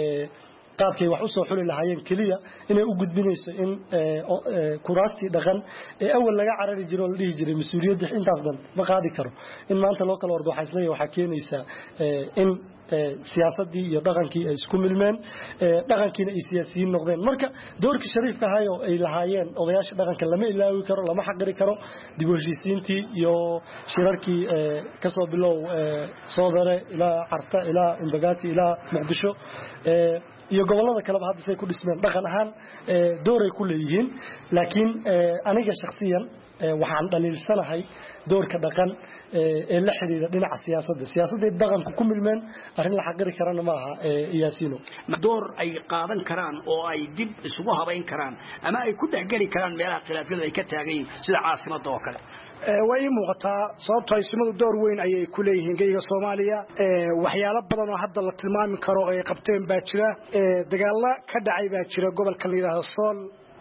Q: qaabkay wax u soo xuli lahaayeen kaliya inay u gudbinayso in kuraastii dhaqan ee awal laga carari jiro oo la dhihi jiray mas'uuliyadda intaas dan ma qaadi karo in maanta loo kala ordo waxa isleeyahay waxa keenaysa in siyaasadii iyo dhaqankii ay isku milmeen dhaqankiina ay siyaasiyiin noqdeen marka doorkii shariifka ahaa oo ay lahaayeen odayaasha dhaqanka lama ilaawi karo lama xaqiri karo dib u heshiisiintii iyo shirarkii ka soo bilow Soodare ilaa Carta ilaa Imbagati ilaa Muqdisho iyo gobolada kale hadda say ku dhismeen dhaqan ahaan dooray ku leeyihiin laakiin aniga shakhsiyan waxaan dhaliilsanahay doorka dhaqan ee la xiriira dhinaca siyaasadda siyaasadda dhaqanku ku milmeen arrin la xaqiri karana ma aha yaasiino
O: door ay qaadan karaan oo ay dib isugu habayn karaan ama ay ku dhaxgali karaan meelaha khilaafyada ay ka taagan sida caasimadda oo kale
P: way muuqataa sababtoo ay simadu door weyn ayay ku leeyihiin geyga Soomaaliya waxyaalo badan oo hadda la tilmaami karo ay qabteen baa jira dagaalo ka dhacay baa jira gobolka la yiraahdo Sool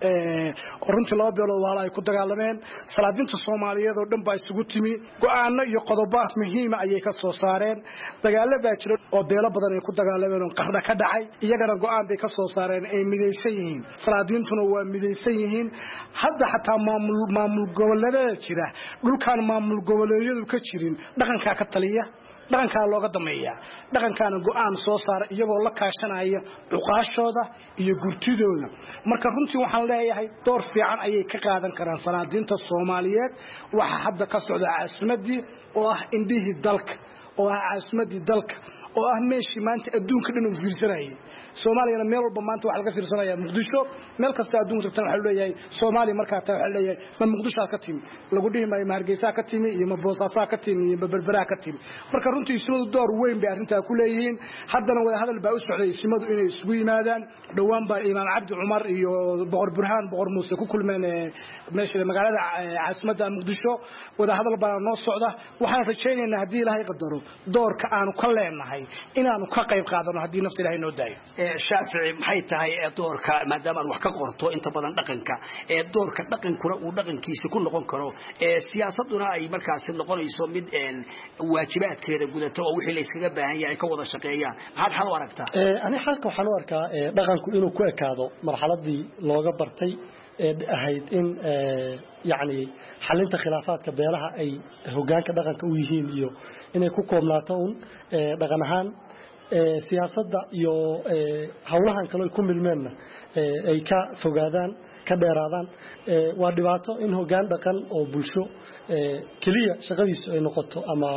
P: runtii laba beelood walaal ay ku dagaalameen salaadinta Soomaaliyeed oo dhan baa isugu timi go'aano iyo qodobo muhiim ah ayay ka soo saareen dagaalo baa jira oo beelo badan ay ku dagaalameen oo qarna ka dhacay iyagana go'aan bay ka soo saareen ay midaysan yihiin salaadintuna waa midaysan yihiin hadda xataa maamul maamul goboleedyada jira dhulkan maamul goboleedyadu ka jirin dhaqanka ka taliya dhaqanka looga dameeyaa dhaqankana go'aan soo saar iyagoo la kaashanaya uqaashooda iyo gurtidooda marka runtii waxaan leeyahay door fiican ayay ka qaadan karaan salaadiinta Soomaaliyeed waxa hadda ka socda caasimadii oo ah indhihii dalka oo ah caasimadii dalka oo ah meeshii maanta adduunka dhan u fiirsanayay Soomaaliya meel walba maanta waxa laga fiirsanayaa Muqdisho meel kasta adduunka tan waxa leeyahay Soomaaliya marka taa waxa leeyahay ma Muqdisho ka timi lagu dhihi maayo Hargeysa ka timi iyo ma Boosaaso ka timi iyo Berbera ka timi marka runtii ismadu door weyn bay arrinta ku leeyihiin haddana wada hadal baa u socday ismadu inay isugu yimaadaan dhawaan baa Imaan Cabdi Cumar iyo Boqor Burhaan Boqor Muuse ku kulmeen meesha magaalada caasimadda Muqdisho wada hadal baa noo socda waxaan rajaynaynaa hadii Ilaahay qadaro doorka aanu ka leenahay inaanu ka qayb qaadano hadii nafta Ilaahay noo daayo
O: Shaafici maxay tahay doorka maadaama aad wax ka qorto inta badan dhaqanka ee doorka dhaqankuna uu dhaqankiisa ku noqon karo ee siyaasaduna ay markaas noqonayso mid een waajibaadkeeda gudato oo wixii la iskaga baahan yahay ka wada shaqeeyaan maxaad xal u aragtaa
Q: ee ani xalka waxaan u arkaa dhaqanku inuu ku ekaado marxaladii looga bartay ahayd in yani xalinta khilaafaadka beelaha ay hoggaanka dhaqanka u yihiin iyo inay ku koobnaato un dhaqan ahaan siyaasadda iyo hawlahan kale ku milmeenna ay ka fogaadaan ka dheeraadaan waa dhibaato in hoggaan dhaqan oo bulsho keliya shaqadiisu ay noqoto ama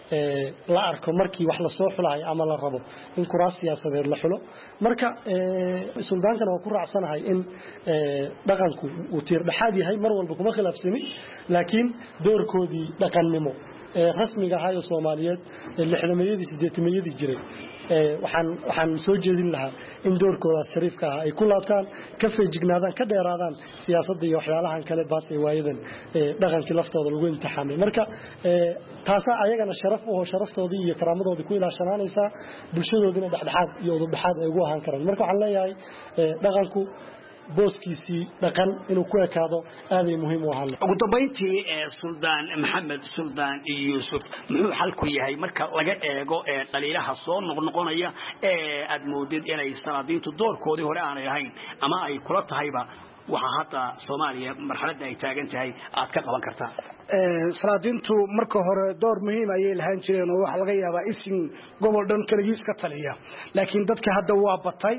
Q: la arko markii wax la soo xulayo ama la rabo in kuraas siyaasadeed la xulo marka suldaankana waa ku raacsanahay in dhaqanku uu tiir dhexaad yahay mar walba kuma khilaafsani laakiin doorkoodii dhaqannimo rasmiga ahaa ee Soomaaliyeed lixdameeyadii sideetameeyadii jiray waxaan waxaan soo jeedin lahaa in doorkoodaas shariifka ah ay ku laabtaan ka feejignaadaan ka dheeraadaan siyaasadda iyo waxyaalahan kale baas ay waayadan dhaqankii laftooda lagu imtixaamay marka taasa ayagana sharaf oo sharaftoodii iyo karaamadoodii ku ilaashanaanaysa bulshadoodina dhexdhexaad iyo udubdhexaad ay ugu ahaan karaan marka waxaan leeyahay dhaqanku booskiisii dhaqan inuu ku ekaado aaday muhiim u ahaan
O: ugu dambeyntii suldaan maxamed suldaan yuusuf muxuu xalku yahay marka laga eego dhaliilaha soo noqnoqonaya ee aad moodid inay salaadiintu doorkoodii hore aanay ahayn ama ay kula tahayba waxa hadda Soomaaliya marxaladda ay taagan tahay aad ka qaban kartaa
P: salaadiintu marka hore door muhiim ayay lahaan jireen oo waxa laga yaabaa isin gobol dhan kaligiis ka taliya laakiin dadka hadda waa batay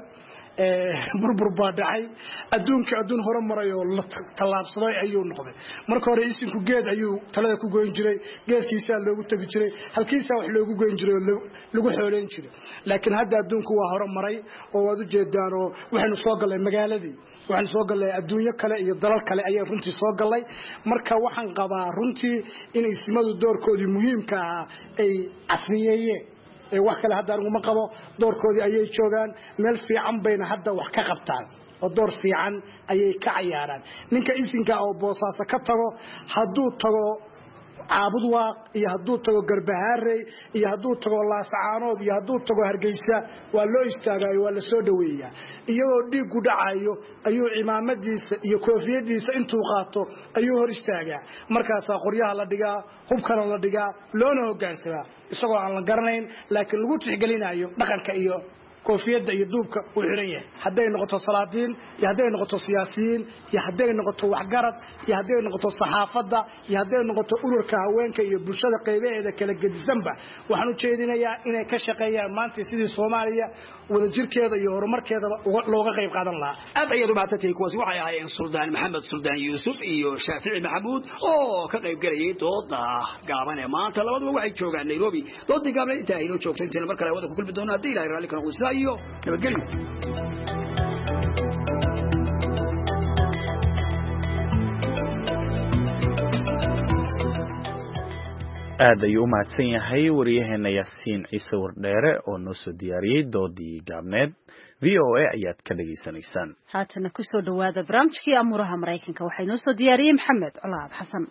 P: burbur baa dhacay adduunka adduun hore maray oo la talaabsaday ayuu noqday marka hore isinku geed ayuu talada ku goyn jiray geedkiisa loogu tagi jiray halkiisa wax loogu goyn jiray lagu xooleyn jiray laakiin hadda adduunku waa hore maray oo waad u jeedaan oo waxaanu soo galay magaaladii waxaan soo galay adduunyo kale iyo dalal kale ayay runtii soo galay marka waxaan qabaa runtii in ismadu doorkoodii muhiimka ah ay casriyeeyeen ee wax kale hadda anigu ma qabo doorkoodii ayay joogaan meel fiican bayna hadda wax ka qabtaan oo door fiican ayay ka ciyaaraan ninka isinka oo Boosaaso ka tago hadduu tago caabud waaq iyo hadduu tago Garbahaarey iyo hadduu tago Laascaanood iyo hadduu tago Hargeysa waa loo istaagayo waa la soo dhaweeyaa iyagoo dhiig ku dhacayo ayuu cimaamadiisa iyo koofiyadiisa intuu qaato ayuu hor istaagaa markaas qoryaha la dhigaa hubkana la dhigaa loona hoggaansadaa isagoo aan la garanayn laakiin lagu tixgelinayo dhaqanka iyo koofiyada iyo duubka uu xiran yahay haday noqoto salaadiin iyo haday noqoto siyaasiyiin iyo haday noqoto waxgarad iyo haday noqoto saxaafada iyo haday noqoto ururka haweenka iyo bulshada qaybaheeda kala gedisanba waxaan u jeedinayaa inay ka shaqeeyaan maanta sidii Soomaaliya wada jirkeeda iyo horumarkeeda looga qayb qaadan lahaa
O: aad ayay u baatay kuwaas waxay ahaayeen Suldaan Maxamed Suldaan Yuusuf iyo Shaafici Maxamuud oo ka qayb galay dooda gaaban ee maanta labaduba waxay joogaan Nairobi doodii gaaban inta ay noo joogtay inta mar kale wada ku kulmi doonaa hadii Ilaahay raali ka noqdo iyo nabadgelyo
B: aad ayuu u mahadsan yahay wariyaheena Yaasiin Ciise Wardheere oo noo soo diyaariyay doodii gaabneed V O A ayaad ka dhageysanaysaan
A: haatana ku soo dhawaada barnaamijkii amuraha Mareykanka waxay noo soo diyaariyay Maxamed Colaad Xasan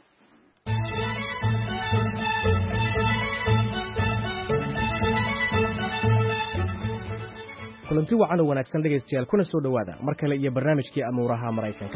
R: kulanti wacan oo wanaagsan dhegaystayaal kuna soo dhawaada mar kale iyo barnaamijkii amuuraha Mareykanka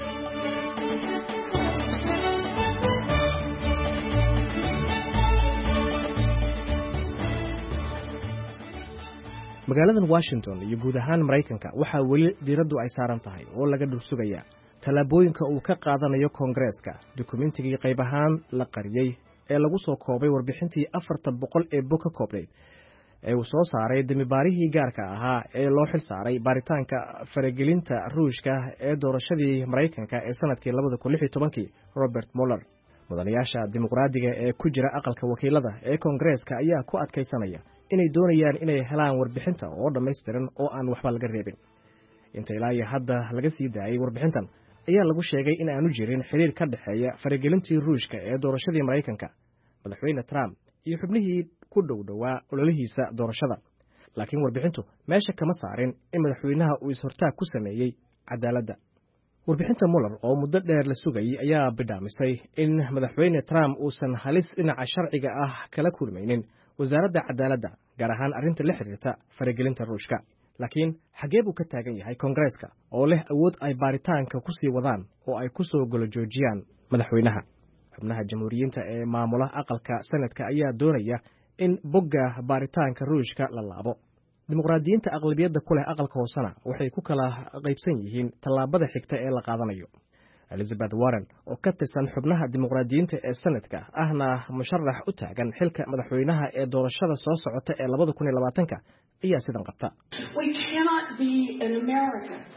R: magaaladan Washington iyo guud ahaan Mareykanka waxa weli diiraddu ay saaran tahay oo laga dhursugaya talaabooyinka uu ka qaadanayo Koongreeska dukumentigii qayb ahaan la qariyay ee lagu soo koobay warbixintii afartan boqol ee bog ka koobnayd ee uu soo saaray damibaarihii gaarka ahaa ee loo xil saaray baaritaanka faragelinta Ruushka ee doorashadii Mareykanka ee sanadkii laba kun iyo lix iyo toban Robert Mueller mudanayaasha dimuqraadiga ee ku jira aqalka wakiilada ee Koongreeska ayaa ku adkaysanaya inay doonayaan inay helaan warbixinta oo dhameystiran oo aan waxba laga reebin inta ilaa iyo hadda laga sii daayay warbixintan ayaa lagu sheegay in aanu jirin xiriir ka dhaxeeya faragelintii Ruushka ee doorashadii Mareykanka madaxweyne Trump iyo xubnihii ku dhow dhawaa ololihiisa doorashada laakiin warbixintu meesha kama saarin in madaxweynaha uu is-hortaag ku sameeyay cadaaladda warbixinta Mueller oo muddo dheer la sugayay ayaa bidhaamisay in madaxweyne Trump uusan halis dhinaca sharciga ah kala kulmaynin wasaaradda cadaaladda gaar ahaan arrinta la xiriirta faragelinta Ruushka laakiin xagee buu ka taagan yahay Koongreeska oo leh awood ay baaritaanka ku sii wadaan oo ay ku soo galo joojiyaan madaxweynaha xubnaha jamhuuriyiinta ee maamula aqalka sanadka ayaa doonaya in bogga baaritaanka Ruushka la laabo dimuqraadiyiinta aqlabiyadda ku leh aqalka hoosena waxay ku kala qaybsan yihiin tallaabada xigta ee la qaadanayo Elizabeth Warren oo ka tirsan xubnaha dimuqraadiyiinta ee sanadka ahna musharax u taagan xilka madaxweynaha ee doorashada soo socota ee laba kun iyo labaatan ayaa sidan qabta
S: We cannot be in America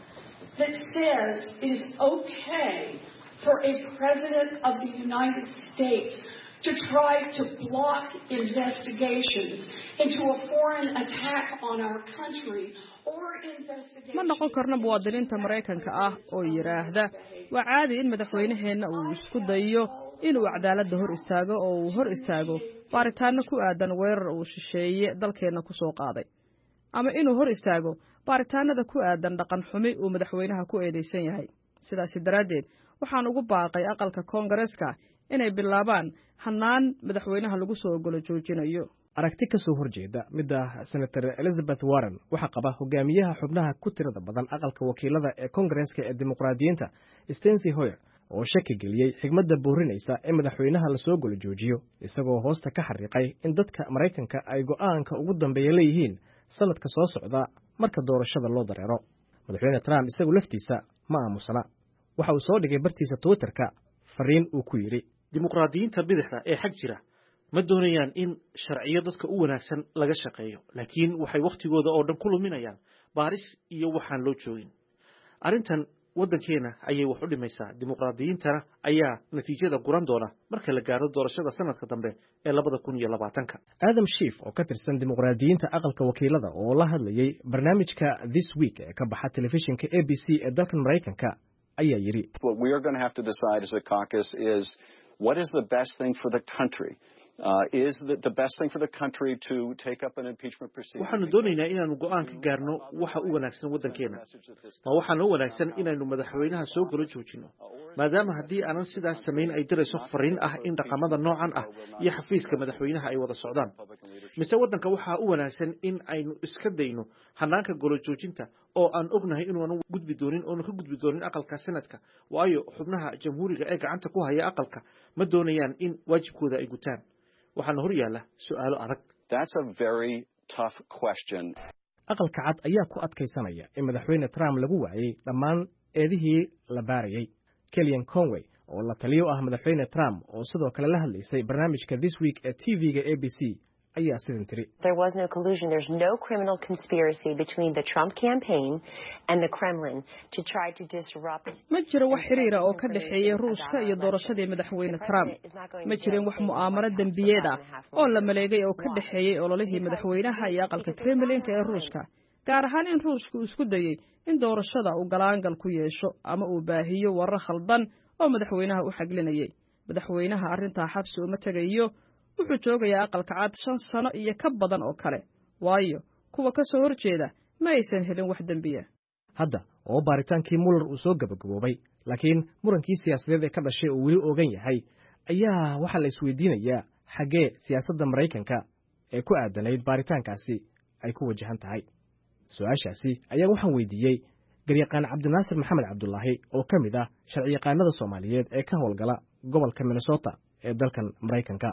S: that says it is okay for a president of the United States to try to block investigations into a foreign attack on our country or investigations.
T: ma noqon karna muwaadiniinta Mareykanka ah oo yiraahda waa caadi in madaxweynaheena uu isku dayo inuu cadaaladda hor istaago oo uu hor istaago baaritaano ku aadan weerar uu shisheeye dalkeena ku soo qaaday ama inuu hor istaago baaritaanada ku aadan dhaqan xumi uu madaxweynaha ku eedeysan yahay. sidaas daraadeed waxaan ugu baaqay aqalka Koongareeska inay bilaabaan hanaan madaxweynaha lagu soo ogolo joojinayo.
R: aragti ka soo horjeeda midda Senator Elizabeth Warren waxa qaba hogaamiyaha xubnaha ku tirada badan aqalka wakiilada ee Koongareeska ee dimuqraadiyiinta Stacey Hoyer oo shaki geliyay xigmadda boorinaysa in madaxweynaha la soo ogolo joojiyo isagoo hoosta ka xariiqay in dadka Mareykanka ay go'aanka ugu dambeeya leeyihiin sanadka soo socda marka doorashada loo dareero. madaxweyne Trump isagu laftiisa ma aamusana. waxa uu soo dhigay bartiisa Twitterka fariin uu ku yiri
U: dimuqraadiyiinta bidixda ee xag jira ma doonayaan in sharciyo dadka u wanaagsan laga shaqeeyo laakiin waxay waqtigooda oo dhan ku luminayaan baaris iyo waxaan loo joogin. arrintan waddankeena ayay wax u dhimaysaa dimuqraadiyiintana ayaa natiijada guran doona marka la gaaro doorashada sanadka dambe ee labada kun iyo labaatanka.
R: Adam Schiff oo ka tirsan dimuqraadiyiinta aqalka wakiilada oo la hadlayay barnaamijka This Week ee ka baxa telefishinka A B C ee dalkan Mareykanka ayaa yiri
V: What we are going to have to decide as a caucus is what is the best thing for the country. Uh, is the, the best thing for the country to take up an impeachment proceeding?
U: waxaanu doonaynaa inaanu go'aan ka gaarno waxa u wanaagsan waddankeena ma waxaanu wanaagsan inaanu madaxweynaha soo galo joojino maadaama haddii aanan sidaas samayn ay dirayso fariin ah in dhaqamada noocan ah iyo xafiiska madaxweynaha ay wada socdaan mise waddanka waxaa u wanaagsan in aynu iska dayno hanaanka golo joojinta oo aan ognahay inuunan gudbi doonin oonu ka gudbi doonin aqalka sanadka waayo xubnaha jamhuuriga ee gacanta ku haya aqalka ma doonayaan in waajibkooda ay gutaan. waxaana hor yaala su'aalo adag.
V: That's a very tough question.
R: aqalka cad ayaa ku adkaysanaya in madaxweyne Trump lagu waayay dhammaan eedihii la baarayay. Kellyanne Conway oo la taliyo ah madaxweyne Trump oo sidoo kale la hadlaysay barnaamijka This Week ee T V-ga A B C ayaa sidan tiri
W: There was no collusion. There's no criminal conspiracy between the Trump campaign and the Kremlin to try to disrupt.
T: ma jiro wax xiriir ah oo ka dhaxeeya Ruushka iyo doorashadii madaxweyne Trump. ma jirin wax mu'aamaro dambiyeed ah oo la maleegay oo ka dhaxeeyay ololihii madaxweynaha iyo aqalka Kremlin ee Ruushka. gaar ahaan in Ruushku isku dayay in doorashada uu galaangal ku yeesho ama uu baahiyo warar khaldan oo madaxweynaha u xaglinayay. madaxweynaha arrintaa xabsi uma tagayo. wuxuu joogayaa aqalka cad shan sano iyo ka badan oo kale waayo kuwa ka soo horjeeda ma aysan helin wax dambiya.
R: hadda oo baaritaankii Mueller uu soo gabagaboobay laakiin murankii siyaasadeed ee ka dhashay uu weli ogan yahay ayaa waxa la isweydiinayaa xagee siyaasadda Mareykanka ee ku aadanayd baaritaankaasi ay ku wajahan tahay. su-aashaasi ayaa waxaan weydiiyey garyaqaan Cabdinaasir Maxamed Cabdullaahi oo ka mid ah sharciyaqaanada Soomaaliyeed ee ka howlgala gobolka Minnesota ee dalkan Mareykanka.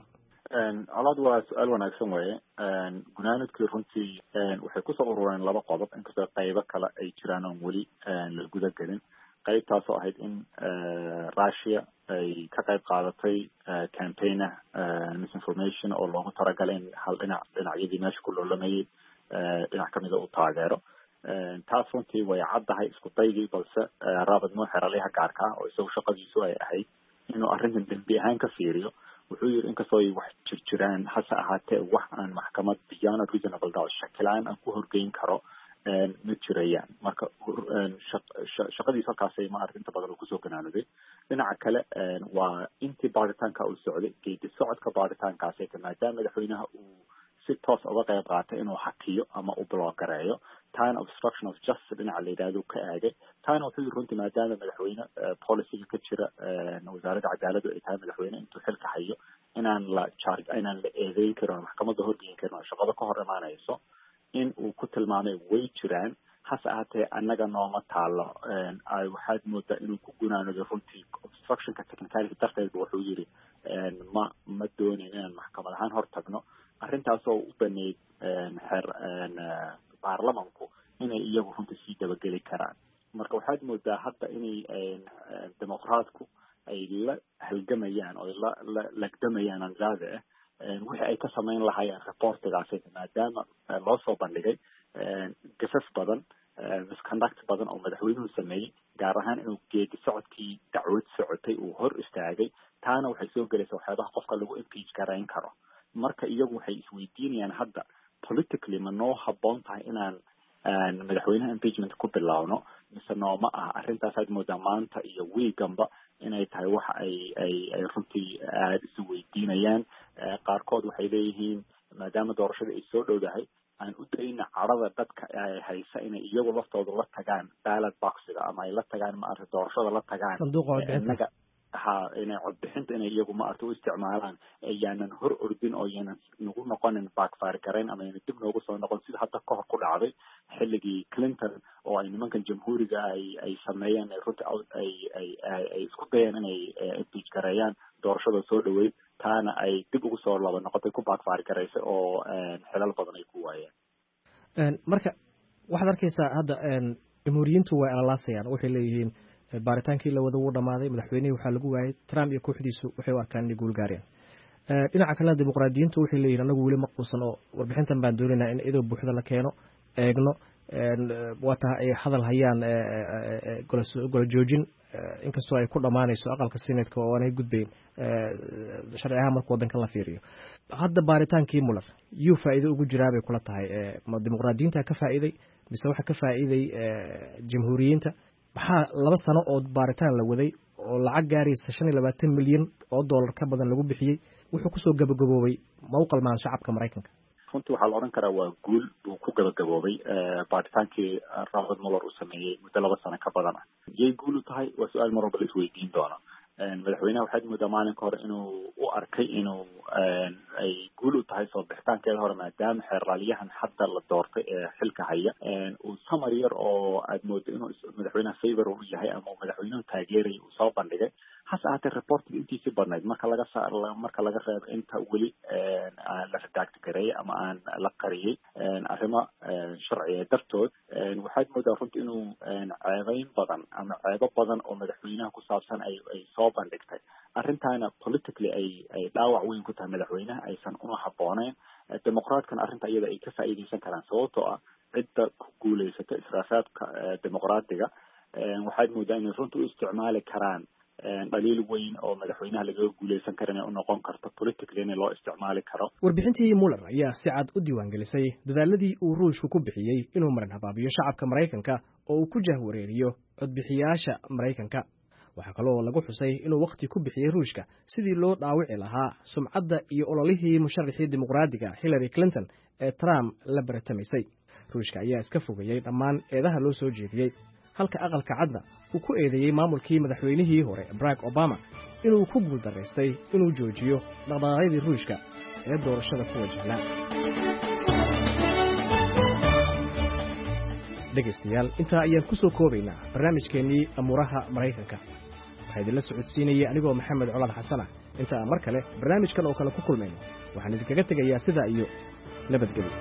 X: colaad waa su-aal wanaagsan weeye gunaanadkii runtii waxay kusoo urureen laba qodob inkastoo qaybo kale ay jiraan oon weli la guda gelin qaybtaasoo ahayd in Russia ay ka qayb qaadatay campaign misinformation oo loogu talagalay in hal dhinac dhinacyadii meesha ku loolamayay dhinac kamida uu taageero taas runtii way caddahay isku daygii balse Robert Mueller xeralyaha gaarka ah oo isagu shaqadiisu ay ahayd inuu arrintan dembi ahaan ka fiiriyo wuxuu yiri inkastoo ay wax jirjiraan hase ahaatee wax aan maxkamad beyond a reasonable doubt shakilaan aan ku horgeyn karo ma jirayaan marka shaqadiisa halkaasay ma arrinta badan uu kusoo ganaanaday dhinaca kale waa intii baaritaanka uu socday geedi socodka baaritaankaasi maadaama madaxweynaha uu si toos uga qayb qaatay inuu hakiyo ama u bloogareeyo taana obstruction of justice dhinaca la yidhaahdo ka aagay taana wuxuu yiri runtii maadaama madaxweyne policyga ka jira wasaaradda cadaaladdu ay tahay madaxweyne intuu xilka hayo inaan la charge inaan la eedeyn karin oo maxkamadda horgeyn karin oo shaqada ka hor imaanayso in uu ku tilmaamay way jiraan hase ahaatee annaga nooma taalo waxaad moodaa inuu ku gunaanado runtii obstructionka technicality darteed wuxuu yiri ma ma doonin inaan maxkamad ahaan hor tagno arrintaasoo u baneyd xeer baarlamanku inay iyagu runtii sii dabageli karaan marka waxaad moodaa hadda inay dimuqraadku ay la halgamayaan oo la la lagdamayaan anzaade wixii ay ka samayn lahaayeen reportigaasi maadaama loo soo bandhigay gafaf badan misconduct badan oo madaxweynuhu sameeyey gaar ahaan inuu geedi socodkii dacwad socotay uu hor istaagay taana waxay soo gelaysaa waxyaabaha qofka lagu impeach garayn karo marka iyagu waxay isweydiinayaan hadda politically ma noo habboon tahay inaan madaxweynaha impeachment ku bilaawno mise nooma ah arrintaas aad moodaa maanta iyo wiiganba inay tahay waxa ay ay ay runtii aada isu weydiinayaan qaarkood waxay leeyihiin maadaama doorashada ay soo dhowdahay aan u dayna cadhada dadka ay haysa inay iyagu laftooda la tagaan ballot boxiga ama ay la tagaan maaragta doorashada la tagaan ha inay codbixinta inay iyagu maaragta u isticmaalaan yaanan hor ordin oo yaanan nagu noqonin backfire garayn ama yaanan dib noogu soo noqon sida hadda kahor ku dhacday xilligii Clinton oo ay nimankan jamhuuriga ay ay sameeyeen runtii ay ay ay isku dayeen inay impeach gareeyaan doorashada soo dhaweyd taana ay dib ugu soo laba noqotay ku backfire garaysay oo xilal badan ay ku waayeen
R: marka waxaad arkaysaa hadda jamhuuriyiintu way alalaasayaan waxay leeyihiin baaritaankii la wada wuu dhamaaday madaxweynihii waxaa lagu waayay Trump iyo kooxdiisu waxay u arkaan inay guul gaareen dhinaca kalena dimuqraadiyiintu waxay leeyihiin anagu weli ma quusan oo warbixintan baan doonaynaa in idoo buuxda la keeno eegno waata ay hadal hayaan gola joojin inkastoo ay ku dhammaanayso aqalka senatka oo aanay gudbayn sharci ahaan marka waddankan la fiiriyo hadda baaritaankii Mueller yuu faa'iido ugu jiraa bay kula tahay ma dimuqraadiyiinta ka faa'iiday mise waxa ka faa'iiday jamhuuriyiinta waxaa laba sano oo baaritaan la waday oo lacag gaaraysa shan iyo labaatan milyan oo dollar ka badan lagu bixiyey wuxuu kusoo gabagaboobay ma u qalmaan shacabka Maraykanka
X: runtii waxaa la odhan karaa waa guul buu ku gabagaboobay baaritaankii Robert Mueller uu sameeyey muddo laba sano ka badan ah yay guul u tahay waa su-aal mar walba la isweydiin doono madaxweynaha waxaad moodaa maalinka hore inuu u arkay inuu ay guul u tahay soo bixitaankeeda hore maadaama xeeraalyahan hadda la doortay ee xilka haya uu samar yar oo aad moodo inuu madaxweynaha favor u yahay ama madaxweynuhu taageeraya uu soo bandhigay hase ahaatee reportiga intiisii badnayd marka laga saar marka laga reebo inta weli la redacti gareeyay ama aan la qariyey arrimo sharciya dartood waxaad moodaa runtii inuu ceebeyn badan ama ceebo badan oo madaxweynaha ku saabsan ay ay soo bandhigtay arrintaana politically ay ay dhaawac weyn ku tahay madaxweynaha aysan una habbooneyn dimuqraadkana arrinta iyada ay ka faa'iidaysan karaan sababtoo ah cidda ku guulaysata israafaadka dimuqraadiga waxaad moodaa inay runtii u isticmaali karaan dhaliil weyn oo madaxweynaha lagaga guulaysan kara inay u noqon karto politically in loo isticmaali karo
R: warbixintii Mueller ayaa si cad u diiwaangelisay dadaaladii uu ruushku ku bixiyey inuu marin habaabiyo shacabka Maraykanka oo uu ku jahwareeriyo codbixiyaasha Maraykanka waxaa kaloo lagu xusay inuu waqti ku bixiyey ruushka sidii loo dhaawici lahaa sumcadda iyo ololihii musharaxii dimuqraadiga Hillary Clinton ee Trump la baratamaysay ruushka ayaa iska fogeeyey dhammaan eedaha loo soo jeediyey halka aqalka cadna uu ku eedeeyey maamulkii madaxweynihii hore Barack Obama inuu ku guul daraystay inuu joojiyo dhaqdhaqaaqyadii ruushka ee doorashada ku wajahnaa dhegaystayaal intaa ayaan ku soo koobaynaa barnaamijkeennii amuuraha Maraykanka waxaa idinla socodsiinayay anigoo maxamed colaad xasan ah inta aan mar kale barnaamijkan oo kale ku kulmayno waxaan idinkaga tegayaa sidaa iyo nabadgelyo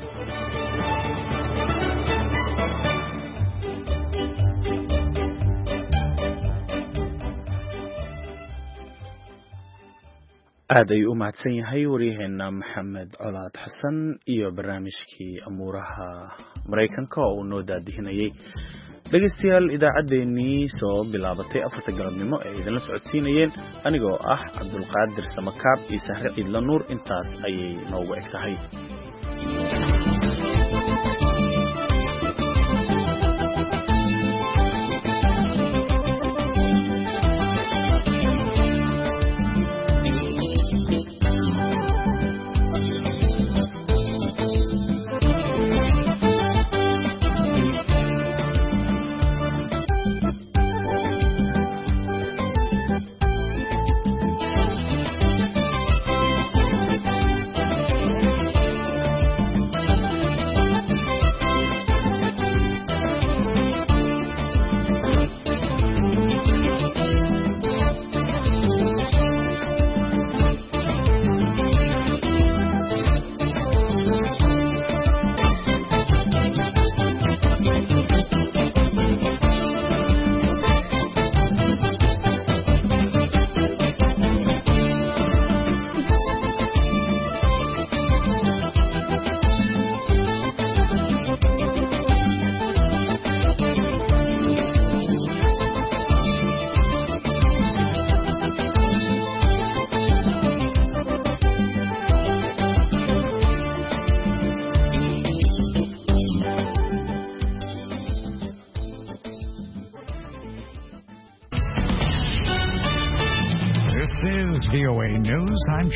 B: aad ayuu u mahadsan yahay waryaheena maxamed colaad xasan iyo barnaamijkii amuuraha Maraykanka oo uu noo daadihinayay dhegaystayaal idaacaddeenii soo bilaabatay afarta galabnimo ee idinla socodsiinayeen anigoo ah cabdulqaadir samakaab iyo sahre ciidla nuur intaas ayay noogu eg tahay
D: News. I'm